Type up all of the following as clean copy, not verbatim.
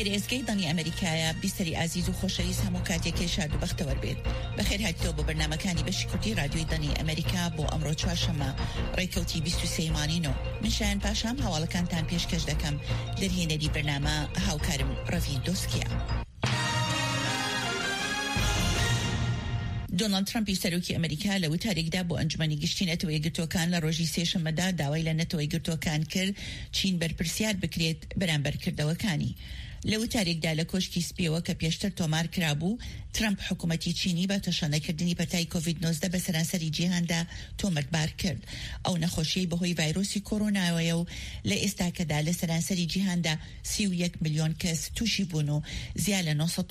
گرێزگەی دانی ئەمریکایە بیستری عزیز و خۆشەویست هەموو کاتێکی شاد و بەختەوەر بێت. بەخێر هاتیتەوە بۆ بەرنامەکانی بەشی کوردی رادیۆی دانی ئەمریکا بۆ ئەمڕۆ چوارشەممە ڕێکەوتی 23 مانینەوە. من شایان پاشام هەواڵەکانتان پێشکەش دەکەم. دەرهێنەری بەرنامە هاوکارم ڕەڤین دۆسکیە. دۆنالد ترامپی سەرۆکی ئەمریکا لە وتارێکدا بۆ ئەنجومەنی گشتی نەتەوە یەکگرتووەکان لە ڕۆژی سێشەممەدا داوای لە نەتەوە یەکگرتووەکان کرد چین بەرپرسیار بکرێت بەرامبەرکردەوەکانی. لە وتارێکدا لە کۆشکی سپیەوە کە پێشتر تۆمار کرابوو، ترامپ حکوومەتی چینی بە تەشەنەکردنی پەتای کۆڤید-19 بە سەرانسەری جیهاندا تۆمەتبار کرد. ئەو نەخۆشیەی بەهۆی ڤایرۆسی کۆڕۆناوەیە و لە ئێستاکەدا لە سەرانسەری جیهاندا 31 ملیۆن کەس تووشی بوون و زیاد لە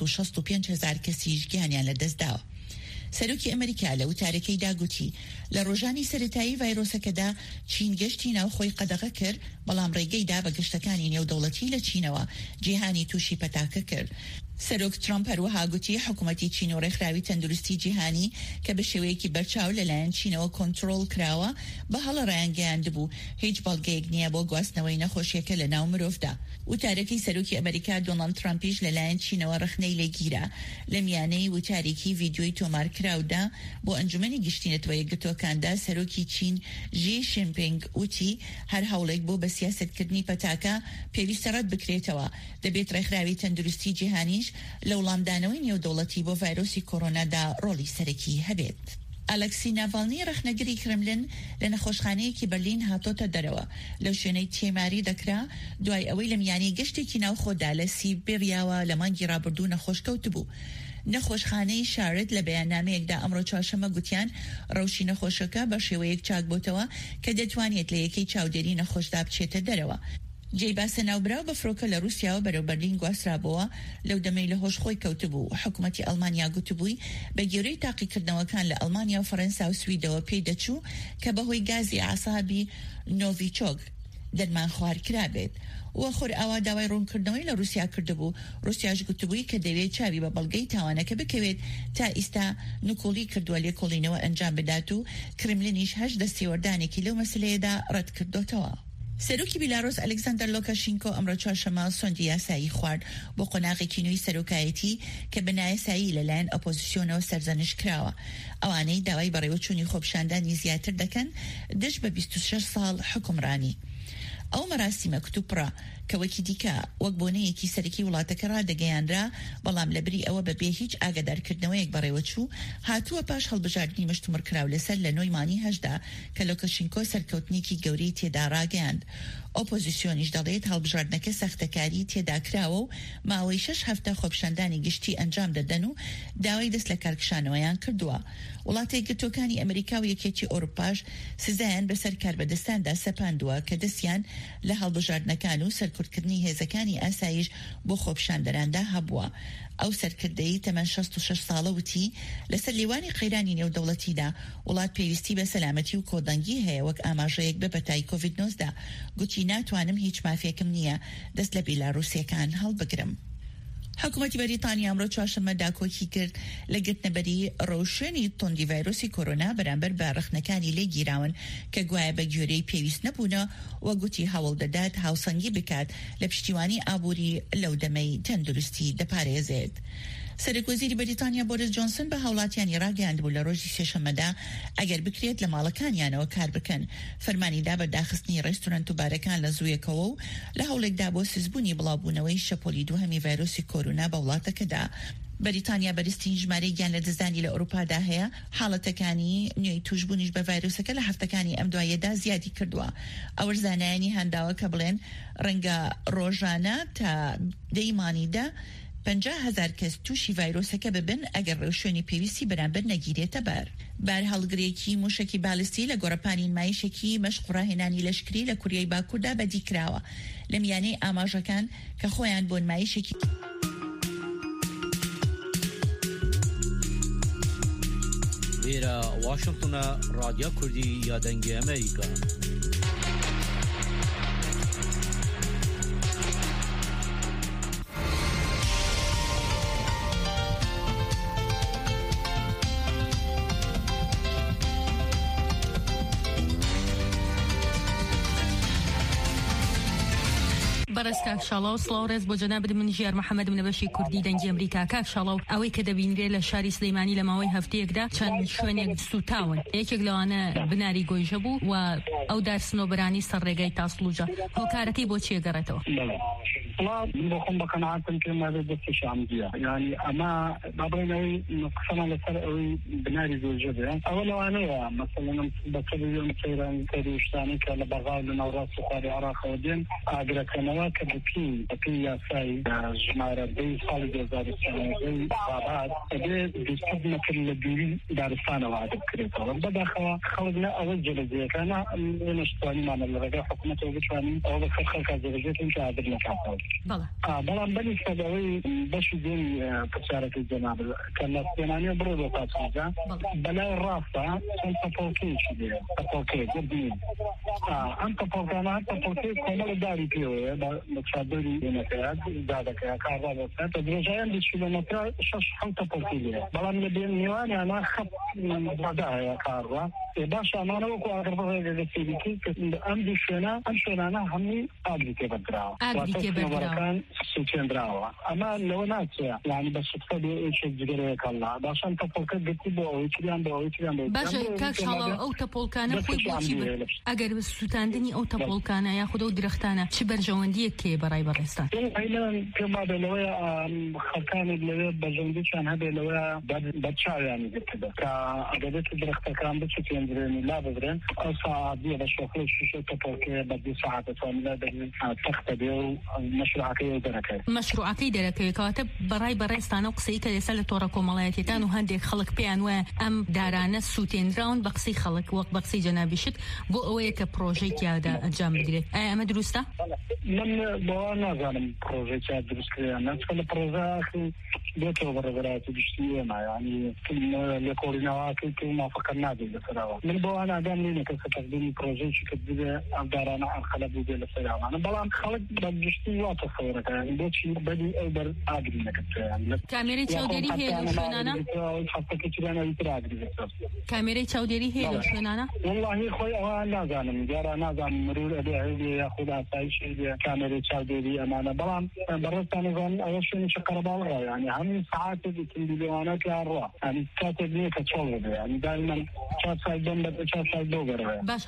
965,000 کەسیش گیانیان لەدەستداوە. سەرۆکی ئەمریکا لە وتارەکەیدا گوتی لە ڕۆژانی سەرەتایی ڤایرۆسەکەدا چین گەشتی ناوخۆی قەدەغە کرد، بەڵام ڕێگەیدا بە گەشتەکانی نێودەوڵەتی لە چینەوە جیهانی تووشی پەتاکە کرد. سەرۆک ترامپ هەروەها گوتی حکوومەتی چین و ڕێکخراوی تەندروستی جیهانی کە بە شێوەیەکی بەرچاو لەلایەن چینەوە کۆنتڕۆڵ کراوە بە هەڵە ڕایانگەیاندبوو هیچ بەڵگەیەک نییە بۆ گواستنەوەی نەخۆشیەکە لە ناو مرۆڤدا. وتارەکەی سەرۆکی ئەمریکا دۆنالد ترامپیش لەلایەن چینەوە ڕخنەی لێگیرە لە میانەی وتارێکی ڤیدیۆی تۆمارکراودا بۆ ئەنجومەنی گشتی نەتەوە یەکگرتووەکاندا سەرۆکی چین ژی شینپینگ وتی هەر هەوڵێک بۆ بە سیاسەتکردنی پەتاکە پێویستە ڕەت بکرێتەوە، دەبێت ڕێکخراوی تەندروستی جیهانیش لە وڵامدانەوەی نێودەوڵەتی بۆ ڤایرۆسی کۆڕۆنادا ڕۆڵی سەرەکی هەبێت. ئەلەکسی ناڤالنی ڕەخنەگری کرملن لە نەخۆشخانەیەکی بەرلین هاتۆتە دەرەوە لەو شوێنەی تێماری دەکرا دوای ئەوەی لە میانی گەشتێکی ناوخۆدا لە سیبێریاوە لە مانگی ڕابردوو نەخۆشکەوت بوو. نەخۆشخانەی شارت لە بەیاننامەیەکدا ئەمڕۆ چوارشەممە گوتیان ڕەوشی نەخۆشەکە بە شێوەیەک چاک بۆتەوە کە دەتوانێت لە یەکەی چاودێری نەخۆشدا بچێتە دەرەوە. جێی باسە ناوبراو بە فرۆکە لە رووسیاوە بەرەو بەرلین گواسرابەوە لەو دەمەی لە هۆشخۆی کەوتبوو. حکوومەتی ئەڵمانیا گوتبووی بە گێورەی تاقیکردنەوەکان لە ئەڵمانیا و فەرەنسا و سویدەوە پێی دەچوو کە بەهۆی گازی عەسابی نۆڤیچۆک دەرمان خوار کرابێت. وەخۆر ئاوا داوای ڕوونکردنەوەی لە رووسیا کردبوو. رووسیاش گوتبووی کە دەوێت چاوی بە بەڵگەی تاوانەکە بکەوێت تا ئیستا نکۆڵی کردووە لێکۆڵینەوە ئەنجام بدات و کرملینیش هەش دەستێوەردانێکی لەو مەسلەیەدا ڕەت کردوتەوە. سەرۆکی بیلاڕۆس ئەلێکزاندەر لۆکاشینکۆ ئەمڕۆ چوارشەممە سۆندی یاسایی خوارد بۆ قۆناغێکی نوێی سەرۆکایەتی کە بەنایەسایی لەلایەن ئۆپۆزیسیۆنەوە سەرزەنش کراوە. ئەوانەی داوای بەڕێوەچوونی خۆپیشاندانی زیاتر دەکەن دەست بە 26 ساڵ حکومڕانی. ئەو مەراسیمە کتوپڕە کە وەکی دیکە وەک بۆنەیەکی سەرەکی وڵاتەکە ڕادەگەیاندرا، بەڵام لەبری ئەوە بەبێ هیچ ئاگادارکردنەوەیەک بەڕێوەچوو هاتووە پاش هەڵبژاردننی مشتومڕکراو لەسەر لە نۆی مانی هەشدا کە لۆکاشینکۆ سەرکەوتنێکی گەورەی تێدا ڕاگەیاند. ئۆپۆزیسیۆنیش دەڵێت هەڵبژاردنەکە سەختەکاری تێدا کراوە و ماوەی 6 هەفتە خۆپیشاندانی گشتی ئەنجام دەدەن و داوای دەست لە کارکشانەوەیان کردووە. وڵاتی یەکگرتووەکانی ئەمریکا و یەکێتی ئەوروپاش سزایان بەسەر کاربەدەستاندا سەپاندووە کە دەستیان لە هەڵبژاردنەکان و سەرکوردکردنی هێزەکانی ئاسایش بۆ خۆپیشاندەراندا هەبووە. ئەو سەرکردەی تەمەن 66 ساڵە وتی لەسەر لیوانی قەیرانی نێودەوڵەتیدا وڵات پێویستی بە سەلامەتی و کۆدەنگی هەیە وەک ئاماژەیەک بە پەتای کۆڤید-19. گوتی ناتوانم هیچ مافیەکەم نییە دەست لە بیلاڕووسیەکان هەڵبگرم. حکوومەتی بەریتانیا ئەمڕۆ چوارشەممە داکۆکی کرد لە گرتنەبەری ڕەوشێنی تۆندی ڤایرۆسی کۆڕۆنا بەرامبەر بە ڕخنەکانی لێگیراون کە گوایە بە گوێرەی پێویست نەبوونە و گوتی هەوڵ دەدات هاوسەنگی بکات لە پشتیوانی ئابووری لەو دەمەی تەندروستی دەپارێزێت. سەرۆکوەزیری بەریتانیا بۆریس جۆنسن بە هاوڵاتیانی ڕاگەیاندبوو لە ڕۆژی سێشەممەدا ئەگەر بکرێت لە ماڵەکانیانەوە کار بکەن. فەرمانیدا بە داخستنی ڕێستورانت و بارەکان لە زوویەکەوە و لە هەوڵێکدا بۆ سزبوونی بڵاوبوونەوەی شەپۆلی دووهەمی ڤایرۆسی کۆڕۆنا بە وڵاتەکەدا. بەریتانیا بەرزترین ژمارەی گیان لە دزانی لە ئەوروپادا هەیە. حاڵەتەکانی نوێی توشبوونیش بە ڤایرۆسەکە لە هەفتەکانی ئەم دوایەدا زیادی کردووە. ئەوە زانایانی هەنداوە کە بڵێن ڕەنگە ڕۆژانە تا دەیمانیدا 50,000 کەس تووشی ڤایرۆسەکە ببن ئەگەر ڕێوشێنی پێویستی بەرامبەر نەگیرێتە بەر هەڵگرێکی موشکی بالیستی لە گۆڕەپانی نمایشێکی مەشق ڕاهێنانی لەشکری لە کوریای باکووردا بەدیکراوە لە میانەی ئاماژەکان کە خۆیان بۆ نمایشێکی لێرە واشنگتنە رادیۆ کوردی یادەنگی ئەمریکا. بەڕێستا شاڵاو سڵاو ڕێز بۆ جەنابەت من ژیار محەممەد منە بەشی کوردی دەنگی ئەمریکا کاک شاڵاو ئەوەی کە دەبینرێت لە شاری سلەیمانی لە ماوەی هەفتەیەکدا چەند شوێنێک سوتاون یەکێک لەوانە بناری گۆیژە بوو و ئەو دارسنۆبرانی سەر ڕێگای تاسلوجە هۆکارەکەی بۆ چیە گەڕێتەوە؟ بخۆم بە قەناعەتم پێم وایە دەستی شامدیە یعنی ئەمە بابڕێنەوەی قسەمان لەسەر ئەوەی بناری گۆیژە بێ ئەوە لەوانەیە مەسەڵەن بەسەر سەیران سەیری کە لە بەغاو لە ناوڕاست و خواری عێراقەوە دێن ئاگرەکەنەوە کە بپی یاسای ژمارە 2 ساڵی 2023 بابات دەبێت 200 مەتر لە دووری دارستانەوە عادە بکرێتەوە بەداخەوە خەڵک نە ئەوە جەلەجەیەکانە نەشتوانیمانە لە ڕێگای حکوومەتەوە بتوانین ئەوە بەسەر خەڵکا جەلەجێتین کە عادر نەکاتەوە بەڵام بەنی سەدەوەی بەشی دێنی پرسیارەکەی جەنابەت کە لە سلێمانیە بڕۆ بۆ پاسوجا بەلای ڕاستە چەند تەپۆڵکەیەکی دێ تەپۆڵکەیەک ببینین ئەم تەپۆڵکانە تەپۆڵکەی کۆمەڵی داری پێوەیە بە چادەری دێنەکەیات دادەکەیە کارڕا بۆستا کە درێژایان 20 کیلۆمەتر 6 تەپۆڵکەی دێ بەڵام لە بێن میوانیانە خەت ڕداهەیە کارڕا باش ئەمانە وەکو ئاگرڕێگە لەسێریکی کە ئەم دوو شوێنە ئەم شوێنانە هەمووی ئاگری تێبەردراوە واتەسنەوەرەکان سوتێنراوە ئەمە لەوە ناچێ یعنی بە سوتفە بێ ئێچێک جگەرەیەکەڵا باشان تەپۆڵکە گرتی بۆ ئەوەی تریان بۆ ئەوەی تریان بۆ باشە کاک شاڵاو ئەو تەپۆڵکانە خۆی بۆچی ئەگەر سوتاندنی ئەو تەپۆڵکانە یاخود ئەو درەختانە چ بەرژەوەندیەک تێ بەڕای بەڕێستان پێم وابێ لەوەیە خەڵکانێک لەوێ بەرژەوەندییان هەبێ لەوەیە بەرچاویانی گرتبێ کە ئەگەرێت درەختەکان بچێنرێنی لا ببرێن ئەو ساعاتیە بە شۆفڵی شیشە تەپۆڵکەیە بە 2 ساعات دەتوانین لا دەبێت تەختە بێ و مەشروعەکەی دەرەکەوێت مەشروعەکەی دەرەکەوێت کەواتە بەڕای بەڕێستانە و قسەی کە لێسا لە تۆڕە کۆمەڵایەتیەکان و هەندێک خەڵک پێیان وایە ئەم دارانە سوتێنراون بە قسەی خەڵک وەک بە قسەی جەنابیشت بۆ ئەوەیە کە پرۆژێکیادا ئەنجام بدرێت ئایا ئەمە دروستە؟ من بۆ نازانم پرۆژێکیا دروستکرێن نەچکە لە پرۆژەکە بێتەوە بەڕێوەبەرایەتی گشتی ئێمە ینی لێکۆڵینەوەکەی کە موافقەت نادێت لەسەرەوە من بۆ ئاگام نینە کە تەقدیمی پرۆژەیەکی کە ببێ ئەم دارانە ئەرخەلە بوو لە سەرامانە بەڵام خەڵک بە گشتی واتە سەورەکە ینی بۆچی بەدی ئەو بەر ئاگری نەکردیان کامێرەی چاودێری هەیە لەو شوێنانە کامێرەی چاودێری هەیە لەو شوێنانە والله خۆی ئەوە نازانم دیارە نازانم مرور ئەبێ هەیە یاخود ئاسایشی کامێرەی چاودێری ئەمانە بەڵام بەڕێستان نزانم ئەوە شوێنی قەرەباڵغا ینی هەموو ساعاتێک تیلیوانە کارڕوا ینی کاتێک نییە کە چۆڵ بێ ینی دائما 4 ساعت بەم بە 4 ساعت بۆ گەڕێ باشە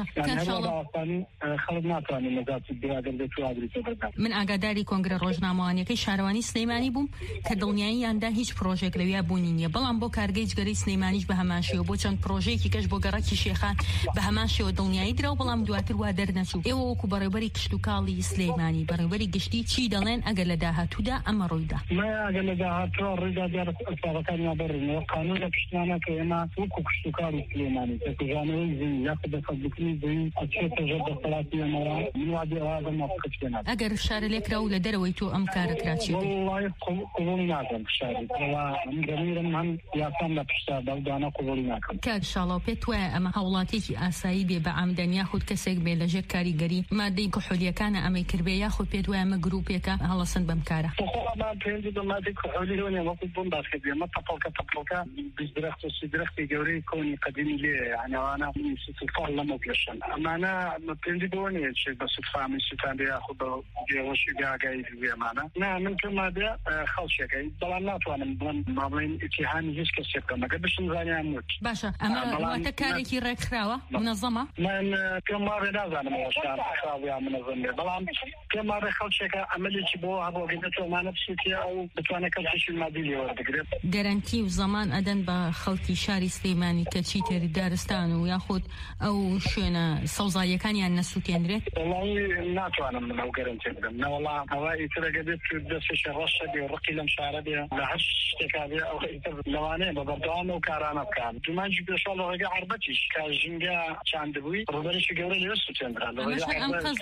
خەڵک ناتوانێت نەزاتی بێ دەچ ئاگری تێبەردان من ئاگاداری کۆنگرە ڕۆژنامەوانیەکەی شارەوانی سلەیمانی بووم کە دڵنیاییاندا هیچ پرۆژێک لەویا بوونی نیە بەڵام بۆ کارگەی جگەرەی سلەیمانیش بە هەمان شێوە بۆ چەند پرۆژەیەکی کەش بۆ گەڕەکی شێخان بە هەمان شێوە دڵنیایی درا بەڵام دواتر وا دەرنەچوو ئێوە وەکو بەڕێوەبەری کشت و کاڵی سلەیمانی بەڕێوەبەری گشتی چی دەڵێن ئەگەر لە داهاتوودا ئەمە ڕوویدا ئەگەر لە داهاتووە ڕوویدا دیارە ئەسبابەکانیان بەڕێنەوە قانون لە پشتیانە کە ئێمە وەکو کشت و کاڵی سلەیمانی تەکوژانەوەی زین یاخود بەسەڵبکردنی زین ئەچێتە ژەر دەسەڵاتی ئێمەوە من وا دیێوازە موافقت پێ ئەگەر شارە لێکرا و لە دەرەوەی تۆ ئەم کارە کراچێت والله قبول ناکەم شاری من دەمیرم هەم یاسام لە پشتا بەڵدانە قبولی ناکەم کار شاڵاو پێت وایە ئەمە هەوڵاتێکی ئاسایی بێ بە عەمدەن یاخود کەسێک بێ لەژێر کاریگەری مادەی کحولیەکانە ئەمەی کردبێ یاخود پێت وایە ئەمە گروپێکە هەڵەسن بەم کارە پێنج مادەی کحولی هۆنێ وەکو بۆم باسکە بێ مە تەپڵکە درەخت و درەختی گەورەی کۆنی قەدیمی لێ یعنیوانە سوتفال لەمە پێشن ئەمانە پێنجی بۆ نیە چێک بە سوتفامی سوتان بێ یاخود بە گێوەشی گاگایی دوێمانە نا من پێم وابێ خەڵکێکەکەی بەڵام ناتوانم بڵێن مابڵین ئیتیهامی هیچ کەسێک بکەم ئەگەر بشم زانیان وت باشە ئەمە واتە کارێکی ڕێکخراوە منەظەمە من پێم وابێ نازانم ئەوەشتان خراویان منەظەم بێ بەڵام پێم وابێ خەڵکێکە ئەمەلێکی بۆ هەبۆگەێتە تۆمانە بسووتیە ئەو بتوانێت کەسێکی مادی لێوەردەگرێت گەرانتی و زەمان ئەدەن بە خەڵکی شاری سلەیمانی کە چیتری دارستان و یاخود ئەو شوێنە سەوزاییەکانیان نەسووتێنرێت وڵی ناتوانم من ئەو گەرانتی بدەم نەوەڵام ئەوە ئیترەگە بێت دەستێکی ڕەشە بێ ڕقی لەم شارە بێ لە هەر شتێکا بێ ئەو لەوانەیە بە بەردەوام و کارانە بکەن دومانجی پێشوا لە ڕێگە عەربەتیش کە ژینگە چاندبووی ڕوبەرێکی گەورە لێ سووتێنرا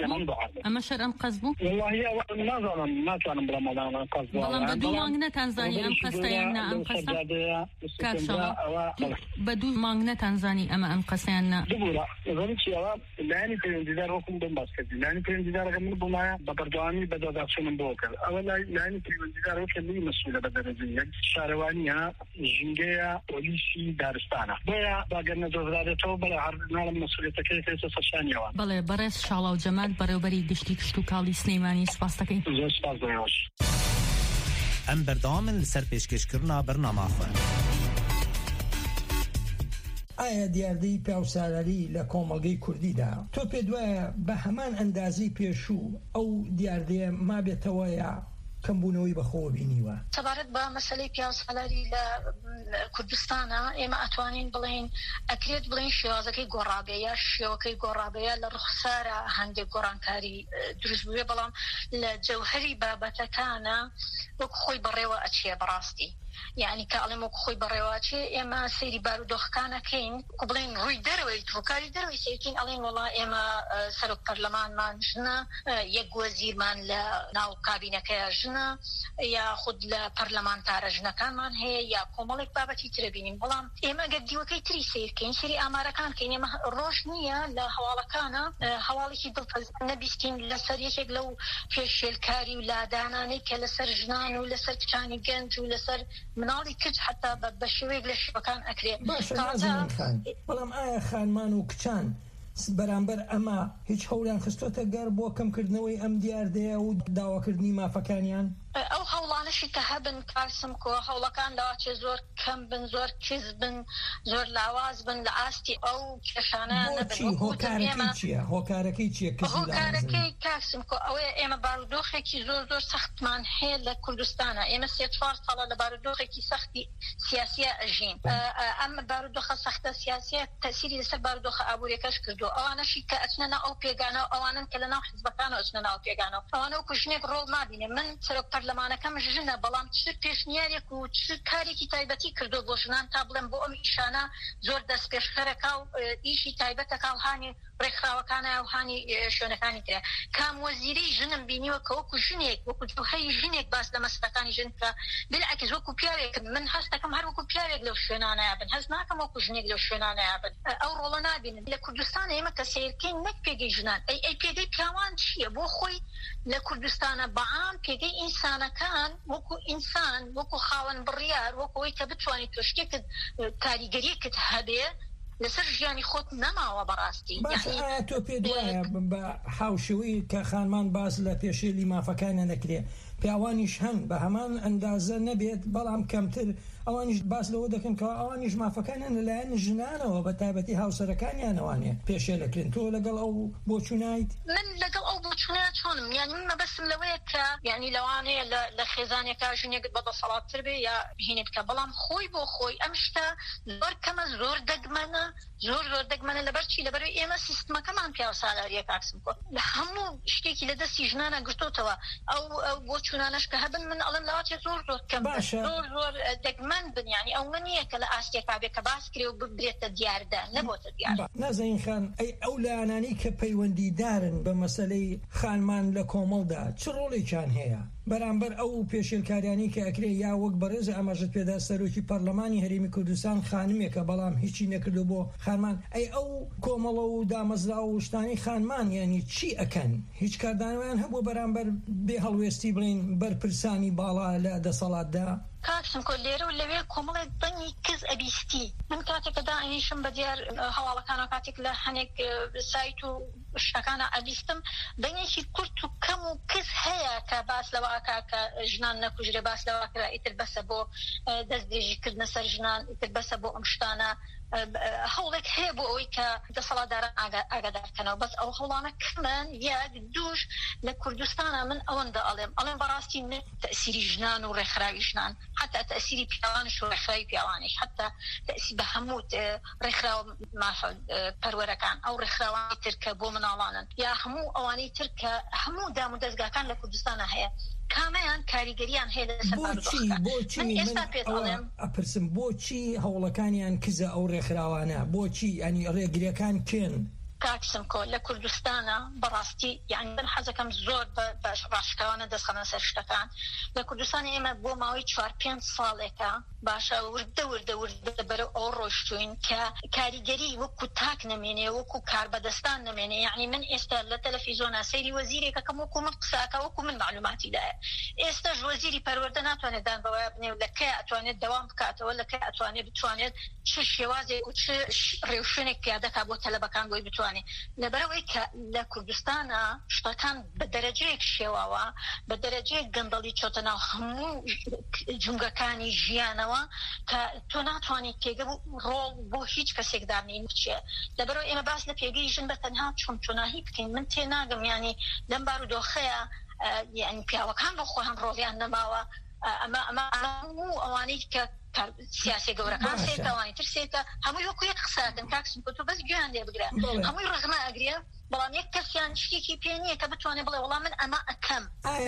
ئەمە شەر ئەم قەز بوو والله نازانم ناتوانم بڵێم قەز بوو بەڵام بە دوو مانگ نەتانزانی زانی ام قصیان نه ام قصه بدو مانگنه تنزانی اما ام قصیان نه دبورا زانی چی آوا لانی پیوندیدار وکم دم باز کردی لانی پیوندیدار کمی بومایا بپردوانی بدو شون بوکر اولا لانی پیوندیدار وکمی مسئول بدرزی شهروانیه جنگیا پلیسی دارستانه باید باگر نزدیک تو برای هر نام مسئولیت کیفیت سرشانی آوان بله برای شالا و جمال برای بری گشتی کشتو کالی سلیمانی سپاس دکین زود سپاس دارم ام بردام لسر پیشکش کرنا برنامه خواه ئایا دیاردەی پیاوسالاری لە کۆمەڵگەی کوردیدا تۆ پێ دوایە بە هەمان ئەندازی پێشوو ئەو دیاردەیە مابێتەوە یا کەمبوونەوەی بەخۆوە بینیوە سەبارەت بە مەسەلەی پیاوسالاری لە کوردستانە ئێمە ئەتوانین بڵێن ئەکرێت بڵێن شێوازەکەی گۆڕابەیە شێوەکەی گۆڕابەیە لە ڕوخسارە هەندێک گۆڕانکاری دروست بووێ بەڵام لە جەوهەری بابەتەکانە وەک خۆی بەڕێوە ئەچێ بەڕاستی یعنی کە ئەڵێم وەک خۆی بەڕێواچێ ئێمە سەیری بارودۆخەکانەکەین کو بڵێن ڕووی دەرەوەی ڕووکاری دەرەوەی سێکین ئەڵێن وەڵا ئێمە سەرۆک پەرلەمانمان ژنە یەک وەزیرمان لە ناو کابینەکەیە ژنە یا خود لە پەرلەمانتارە ژنەکانمان هەیە یا کۆمەڵێک بابەتی ترە بینین بەڵام ئێمە گەر دیوەکەی تری سیرکەین سەری ئامارەکان کەین ئێمە ڕۆژ نییە لە هەواڵەکانە هەواڵێکی دڵپەز نەبیستین لەسەر یەکێک لەو پێشێلکاری و لادانانەی کە لەسەر ژنان و لەسەر کچانی گەنج و لەسەر مناڵی کچ حتا بە شێوەیەک لە شێوەکان ئەکرێت بەڵام ئایا خانمان و کچان بەرامبەر ئەمە هیچ هەوڵیان خستۆتە گەر بۆ کەمکردنەوەی ئەم دیاردەیە و داواکردنی مافەکانیان ئەو هەوڵانەشی کە هەبن کارسم کۆ هەوڵەکان داواچێ زۆر کەم بن زۆر کز بن زۆر لاواز بن لە ئاستی ئەو کێشانە هۆکارەکەی چییە هۆکارەکەی کارسم کۆ ئەوەیە ئێمە بارودۆخێکی زۆر زۆر سەختمان هەیە لە کوردستانە ئێمە 3-4 ساڵە لە بارودۆخێکی سەختی سیاسیە ئەژین ئەم بارودۆخە سەختە سیاسیە تەسیری لەسەر بارودۆخە ئابوووریەکەش کردو ئەوانەشی کە ئەچنە ناو ئەو پێگانە ئەوانن کە لە ناو حیزبەکانە ئەچنە ناو پێگانە ئەوانە وەکو ژنێک ڕۆڵ نابینێ من سەرۆک پەرلەمانەکەم ژنە بەڵام چ پێشنیارێک و چ کارێکی تایبەتی کردو بۆ ژنان تا بڵێم بۆ ئەم ئیشانە زۆر دەست پێشخەرەکە و ئیشی تایبەتەکە و هانی ڕێکخراوەکانە و هانی شوێنەکانی ترە کام وەزیرەی ژنم بینیوە کە وەکو ژنێک وەکو جوهەی ژنێک باس لە مەسلەکانی ژن کە بالعکس وەکو پیاوێک من هەست دەکەم هەر وەکو پیاوێک لەو شوێنانەیە بن هەست ناکەم وەکو ژنێک لەو شوێنانەیە بن ئەو ڕۆڵە نابینن لە کوردستانە ئێمە کە سیرکەین نەک پێگەی ژنان ئەی پێگەی پیاوان چییە بۆ خۆی لە کوردستانە بەعام پێگەی ئینسانەکان وەکو ئینسان وەکو خاوەن بڕیار وەکەوەی کە بتوانیت تۆ شتێکت کاریگەریەکت هەبێ لەسەر ژیانی خۆت نەماوە بەڕاستی تۆ پێ دوایە بە حاوشەوەی کە خانمان باس لە پێشێلی مافەکانە نەکرێ پیاوانیش هەن بە هەمان ئەندازە نەبێت بەڵام کەمتر ئەوانیش باس لەوە دەکەن کە ئەوانیش مافەکانیان لەلایەن ژنانەوە بە تایبەتی هاوسەرەکانیانەوانێ پێشێ لەکرێن تۆ لەگەڵ ئەو بۆچوونایت من لەگەڵ ئەو بۆچوونە چۆنم یعنی من مەبەستم لەوەیە کە یعنی لەوانەیە لە خێزانێکا ژنێکت بە دەسەڵاتتر بێ یا بهێنێت کە بەڵام خۆی بۆ خۆی ئەم شتە زۆر کەمە زۆر دەگمەنە زۆر دەگمەنە لەبەرچی لەبەرەوەی ئێمە سیستمەکەمان پیاوسالاریە کاکسم کۆ لە هەموو شتێکی لە دەستی ژنانە گرتوتەوە ئەو بۆچوونانەش کە هەبن من ئەڵێم لەواتێ زۆر کەم زۆر دەگمەن بن یعنی ئەو نییە کە لە ئاستێکا بێ کە باس کرێ و ببرێتە دیاردە نەبۆتە دیار نازەین خان ئەو لایەنانی کە پەیوەندیدارن بە مەسەلەی خانمان لە کۆمەڵدا چ ڕۆڵێکیان هەیە بەرامبەر ئەو پێشێلکاریانی کە ئەکرێ یا وەک بەڕێز ئاماژت پێدا سەرۆکی پەرلەمانی هەرێمی کوردستان خانمێکە بەڵام هیچی نەکردو بۆ خانمان ئەو کۆمەڵە و دامەزرا و شتانی خانمان یعنی چی ئەکەن هیچ کاردانویان هەبوو بەرامبەر بێ هەڵوێستی بڵین بەرپرسانی باڵا لە دەسەڵاتدا کاکسم کۆ لێرە و لەوێ کۆمەڵێک بەنی کز ئەبیستی من کاتێکە دائینیشم بە دیار هەواڵەکانە کاتێک لە هەنێک سایت و شتەکانە ئەبیستم بەنێکی کورت و کەم و کز هەیە کە باس لەواکە کە ژنان نەکوژرێ باس لەواکرا ئیتر بەسە بۆ دەستدێژیکردنە سەر ژنان ئیتر بەسە بۆ ئەم شتانە هەوڵێک هەیە بۆ ئەوەی کە دەسەڵاتداران ئاگادارکەنەوە بەس ئەو هەوڵانە کەمن یەک دووش لە کوردستانە من ئەوەندە ئەڵێم بەڕاستی تەسیری ژنان و ڕێکخراوی ژنان حتى تأثيري بيوانش ورخراوي بيوانش حتى تأثير بهموت رخراو مافل پروركان او رخراواني تركه بو مناڵانن یا هەموو ئەوانەی ترکە هەموو دام و دەستگاکان لە کوردستانە هەیە کامیان کاریگەریان هەیە لەسەر بارودۆخەکە من ئێستا پێت ئەڵێم ئەپرسم بۆچی هەوڵەکانیان کزە ئەو ڕێکخراوانە بۆچی ینی ڕێگریەکان کێن کاکسم کۆ لە کوردستانە بەڕاستی یعنی من حەزەکەم زۆر باش ڕاشکاوانە دەستخەنە سەر شتەکان لە کوردستان ئێمە بۆ ماوەی 4-5 ساڵێکە باشە وردە بەرەو ئەو ڕۆشتوین کە کاریگەری وەکو تاک نەمێنێ وەکو کار بەدەستان نەمێنێ یعنی من ئێستا لە تەلەڤیزۆنا سەیری وەزیرێکەکەم وەکو من قساکە وەکو من معلوماتی دایە ئێستاش وەزیری پەروەردە ناتوانێت دان بەوایە بنێ و لەکەی ئەتوانێت دەوام بکاتەوە لەکەی ئەتوانێت بتوانێت چ شێوازێک و چ ڕێوشوێنێک پیادەکا بۆ تەلەبەکان بۆی بتوانێت لەبەرەوەی کە لە کوردستانە شتەکان بە دەرەجەیەک شێواوە بە دەرەجەیەک گەندەڵی چۆتە ناو هەموو جونگەکانی ژیانەوە کە تۆ ناتوانیت پێگە ڕۆڵ بۆ هیچ کەسێک دارنین بچێ لەبەرەوەی ئێمە باس لە پێگەی ژن بە تەنها چۆناهی بکەین من تێناگەم ینی لەم بارودۆخەیە یعنی پیاوەکان بۆ خۆیان ڕۆڵیان نەماوە ئەمە هەموو ئەوانەی کە سیاسی گەورەکان سێتەوانی تر سێتە هەمووی وەکو یەک قسەکەن کاکسم کە تۆ بەس گوێیان لێ بگرە هەمووی ڕەغمە ئەگرێ بەڵام یەک کەسیان شتێکی پێ نییە کە بتوانێت بڵێ وەڵام من ئەمە ئەکەم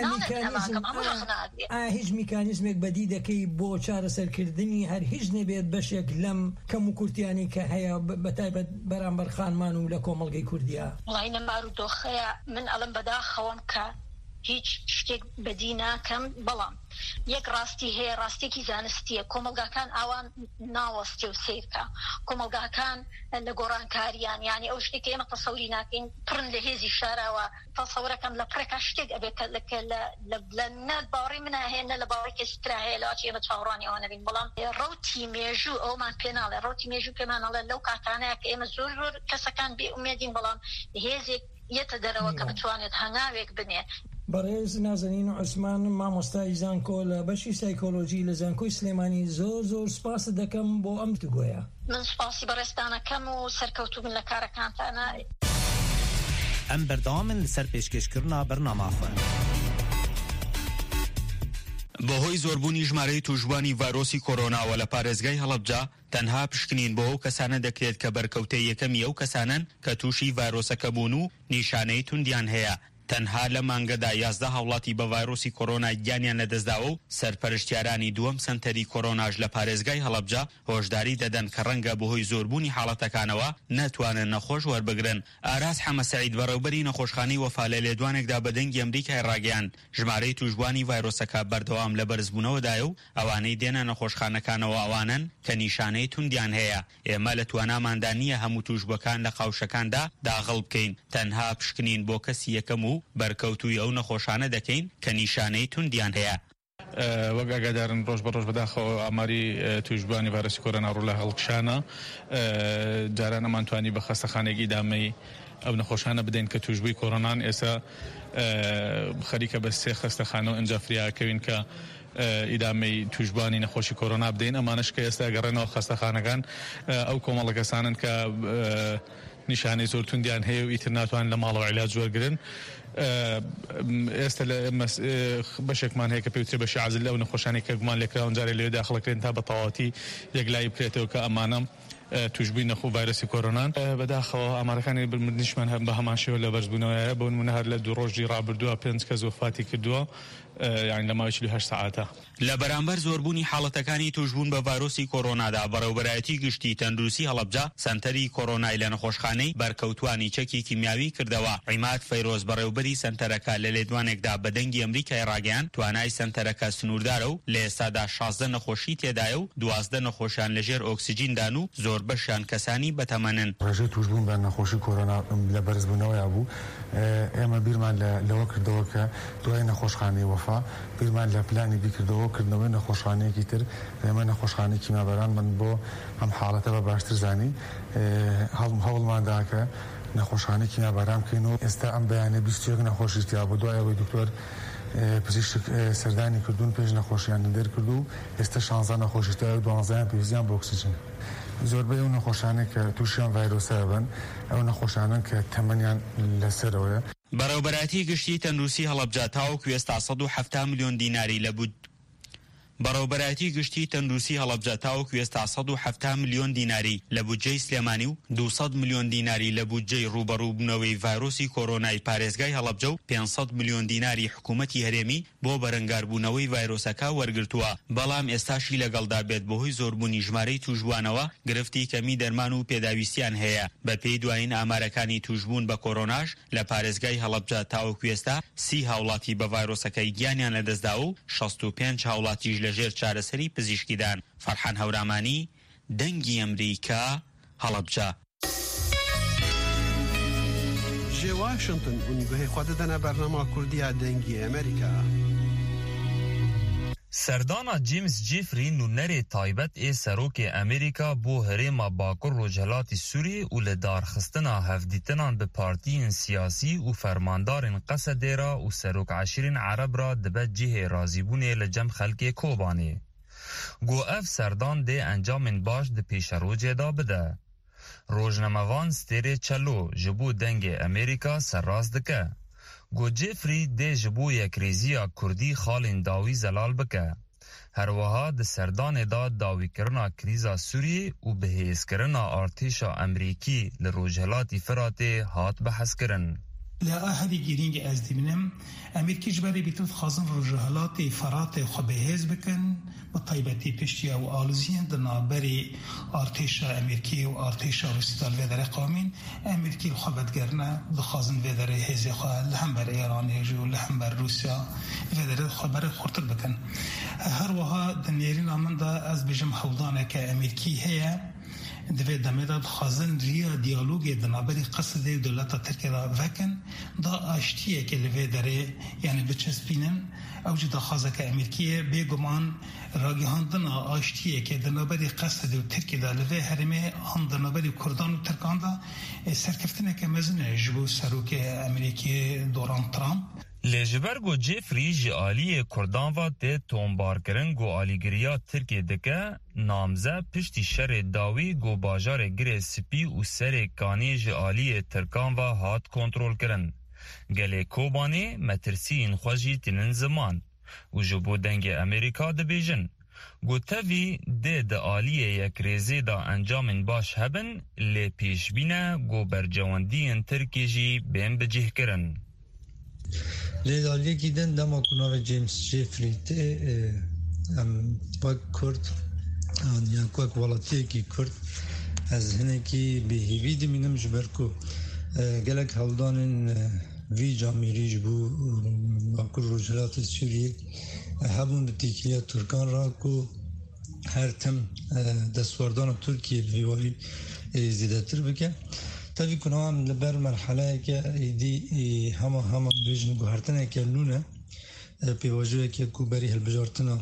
ئایا هیچ میکانیزمێک بەدی دەکەی بۆ چارەسەرکردنی هەر هیچ نەبێت بەشێک لەم کەم و کورتیانی کە هەیە بەتایبەت بەرامبەر خانمان و لە کۆمەڵگەی کوردیا وڵای نەمار و دۆخەیە من ئەڵم بەداخەوەم کە هیچ شتێک بەدی ناکەم بەڵام یەک ڕاستی هەیە ڕاستێکی زانستیە کۆمەلگاکان ئاوان ناوەستی و سیرکە کۆمەلگاکان لە گۆڕانکاریان یعنی ئەو شتێک ئێمە تەسەوری ناکەین پڕن لە هێزی شاراوە تەسەورەکەم لە پڕێکا شتێک ئەبێت لە نە باوەڕی منە هەیە نە لە باوەڕی کەسیترا هەیە لەواچ ئێمە چاوەڕوانی ئەوە نەبین بەڵام ڕەوتی مێژوو ئەومان پێ ناڵێ ڕەوتی مێژوو پێمانەڵێ لەو کاتانەیە کە ئێمە زۆر کەسەکان بێ ئومێدین بەڵام هێزێک یەتە دەرەوە کە بتوانێت هەنگاوێک بنێ بەڕێز نازەنین و عوسمان مامۆستای زانکۆ لە بەشی سایکۆلۆژی لە زانکۆی سلێمانی زۆر سپاس دەکەم بۆ ئەم گوۆیە من سپاسی بەڕێستانەکەم و سەرکەوتوو بن لە کارەکانتانە ئەم بەردەوامن لەسەر پێشکەشکردنا بەرنامەخۆن بەهۆی زۆربوونی ژمارەی توشبوانی ڤایرۆسی کۆرۆناوە لە پارێزگای هەڵەبجە تەنها پشکنین بۆ ئەو کەسانە دەکرێت کە بەرکەوتەی یەکەمی ئەو کەسانن کە تووشی ڤایرۆسەکە بوون و نیشانەی توندیان هەیە تەنها لە مانگەدا 11 هاوڵاتی بە ڤایرۆسی کۆرۆنا گیانیان لەدەستداوە و سەرپەرشتیارانی دووەم سەنتەری کۆرۆناژ لە پارێزگای هەڵەبجە هۆشداری دەدەن کە ڕەنگە بەهۆی زۆربوونی حاڵەتەکانەوە نەتوانن نەخۆش وەربگرن. ئاراس حەمەسەعید بەڕێوەبەری نەخۆشخانەی وەفا لە لێدوانێکدا بە دەنگی ئەمریکای ڕاگەیاند ژمارەی توشبوانی ڤایرۆسەکە بەردەوام لە بەرزبوونەوەدایە و ئەوانەی دێنە نەخۆشخانەکانەوە ئەوانن کە نیشانەی توندیان هەیە. ئێمە لە تواناماندا نییە هەموو توشبەکان لە قاوشەکاندا داغڵ بکەین تەنها پشکنین بۆ کەسی یەکەم و بەرکەوتوی ئەو نەخۆشانە دەکەین کە نیشانەی توندیان هەیە. وەک ئاگادارن ڕۆژ بە ڕۆژ بەداخەوە ئاماری توشبوانی ڤایرۆسی کۆرۆنا ڕوو لە هەڵکشانە جاران ئەمانتوانی بە خەستەخانێکی دامەی ئەو نەخۆشانە بدەین کە توشبووی کۆرۆنان ئێستا خەریکە بە 3 خەستەخانە و ئەنجا فریاکەوین کە ئیدامەی توشبوانی نەخۆشی کۆرۆنا بدەین ئەمانش کە ئێستا گەڕێنەوە خەستەخانەکان ئەو کۆمەڵە کەسانن کە نیشانەی زۆر توندیان هەیە و ئیتر ناتوان لە ماڵەوە عیلاج وەرگرن. ئێستا لە بەشێکمان هەیە کە پێوترێ بەشی عەزل لەو نەخۆشانی کە گومان لێکراون جارێ لێ داخڵەکرێن تا بە تەواوەتی یەکلایی بکرێتەوە کە ئەمانە توشبووی نەخۆ ڤایرۆسی کۆرۆنان بەداخەوە ئامارەکانی بمردنیشمان هەم بە هەمان شێوە لە بەرزبوونەوەیە بۆ نمونە هەر لە 2 ڕۆژی ڕابردووە 5 کەس وفاتی کردووە یعنی لە ماوەی 48 ساعاتە. لە بەرامبەر زۆربوونی حاڵەتەکانی توشبوون بە ڤایرۆسی کۆرۆنادا بەڕێوەبەرایەتی گشتی تەندروستی هەڵەبجە سەنتەری کۆرۆنای لە نەخۆشخانەی بەرکەوتوانی چەکی کیمیاوی کردەوە. عیماد فەیرۆز بەڕێوەبەری سەنتەرەکە لە لێدوانێکدا بە دەنگی ئەمریکای ڕاگەیاند توانای سەنتەرەکە سنووردارە و لە ئێستادا 16 نەخۆشی تێدایە و 12 نەخۆشیان لەژێر ئۆکسیجیندان و زۆر بەشیان کەسانی بەتەمەنن. ڕێژەی توشبوون بە نەخۆشی کۆرۆنا لە بەرزبوونەوەیە بوو ئێمە بیرمان لەوە کردەوە کە دوای نەخۆشخانەی وەفا بیرمان لە پلانی بیکردەوە کردنەوەی نەخۆشخانەیەکی تر ئێمە نەخۆشخانەی کیمیابەران من بۆ ئەم حاڵەتە بە باشتر زانی هەوڵماندا کە نەخۆشخانەی کیمیابەران بکەینەوە. ئێستا ئەم بەیانە 21 نەخۆشیتیا بۆ دوایەوەی دکتۆر پزیشک سەردانی کردوون پێش نەخۆشیان دەرکرد و ئێستا 16 نەخۆشیتیا و 12 پێویستیان بۆ ئۆکسیجن. زۆربەی ئەو نەخۆشانێک کە تووشیان ڤایرۆسە بن ئەو نەخۆشانن کە تەمەنیان لەسەرەوەیە. بەڕێوەبەرایەتی گشتی تەندروستی هەڵەبجە تاوەکو ئێستا 170 ملیۆن دیناری لە بەڕێوەبەرایەتی گشتی تەندروستی هەڵەبجە تاوەکو ئێستا 170 ملیۆن دیناری لە بودجەی سلێمانی و 200 ملیۆن دیناری لە بودجەی ڕوبەڕووبوونەوەی ڤایرۆسی کۆرۆنای پارێزگای هەڵەبجە و 500 ملیۆن دیناری حکوومەتی هەرێمی بۆ بەرەنگاربوونەوەی ڤایرۆسەکە وەرگرتووە. بەڵام ئێستاشی لەگەڵدا بێت بەهۆی زۆربوونی ژمارەی توشبووانەوە گرفتی کەمی دەرمان و پێداویستیان هەیە. بەپێی دوایین ئامارەکانی توشبوون بە کۆرۆناش لە پارێزگای هەڵەبجە تاوەکو ئێستا 30 هاوڵاتی بە ڤایرۆسەکەی گیانیان لەدەستدا و 65 هاوڵاتیش لەژێر چارەسەری پزیشکیدان. فەرحان هەورامانی، دەنگی ئەمریکا، هەڵەبجە. جێ واشنگتن گوهی خوا دەدەنە بەرنامە کوردیە دەنگی ئەمریکا. سردانا جیمز جیفری نونەرê تایبەت ê serokê Amerîka bû herêma Bakur Rojhilatê Sûriyê û li darxistina hevdîtinan bi partiyên siyasî û fermandarên Qesedê ra û serok eşîrên Ereb ra dibe cihê razîbûnê li cem xelkê Kobanê. Got ev serdan dê encamên baş di pêşerojê da bide. Rojnamevan stêrê çelo ji bo dengê Amerîka serrast dike. Got Jeffrey dê ji bo yekrêziya Kurdî xalên dawî zelal bike. Herwiha di serdanê da dawîkirina krîza Sûriyê û bihêzkirina artêşa Emerîkî li Rojhilatê Firatê hat behezkirin. لا أحد جيرينج أزدمنم أمريكا جبري بيتوت خازن رجالاتي فراتي خبيهز بكن بطيبتي بشتي أو آلزين دنا بري أرتيشا أمريكي وأرتيشا روسيا الفدرالية قومين أمريكي الخبط جرنا دخازن فدرالية هزي خال لحمبر إيران يجو لحمبر روسيا الفدرالية خبر خرطر بكن هروها دنيرين من دا أز بجم حوضانة كأمريكي هي دوی دمیداد خازن ریا دیالوگی دنابری قصد دولت ترکیه را وکن دا آشتیه که لوی داره یعنی بچسبینن او جدا خازه که امریکیه بگمان راگیهاندن آشتیه که دنابری قصد ترکیه دا لوی هرمه هم دنابری کردان و ترکان دا سرکفتنه که مزنه جبو سروک امریکی دوران ترامپ لجبر گو جیفری جی آلی کردان و ده تومبار کرن گو آلیگریا ترکیه دکه نامزه پشتی شر داوی گو باجار گره سپی و سر کانی جی آلی ترکان و هات کنترول کرن. گله کوبانی مترسین خوشی تنن زمان و جبو دنگ امریکا ده بیجن. گو تاوی ده آلی یک ریزه دا انجام باش هبن لی پیش بینه گو برجواندی ترکی جی بین بجه کرن. لیدالیه گیدن دما کنار جیمز جیفری ته وک کرد یا وک ولاتیه کی کرد از هنه کی به هیوی دمینم جبر کو گلک هولدانن وی جامیری جبو باکر روجهلات سوریه هبون بتیکیه ترکان را کو هر تم دستوردان ترکیه الویواری زیده تر بکن تابی کنم لبر مرحله که ایدی همه بیشتر گوهرتنه که لونه پیواجوه که کوبری هل بجارتنا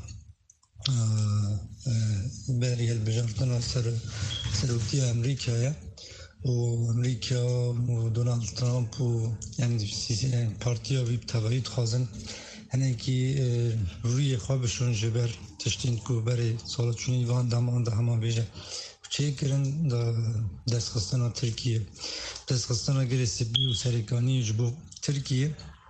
بری هل بجارتنا سروتی امریکا و امریکا و دونالد ترامپ و یعنی پارتیا ویب تبعید خازن هنه که روی خوابشون جبر تشتین کوبری سالت چونی وان دامان ده همه بیشه چه کرن دستخستنا ترکیه دستخستنا گره سبی و سرکانی جبو ترکیه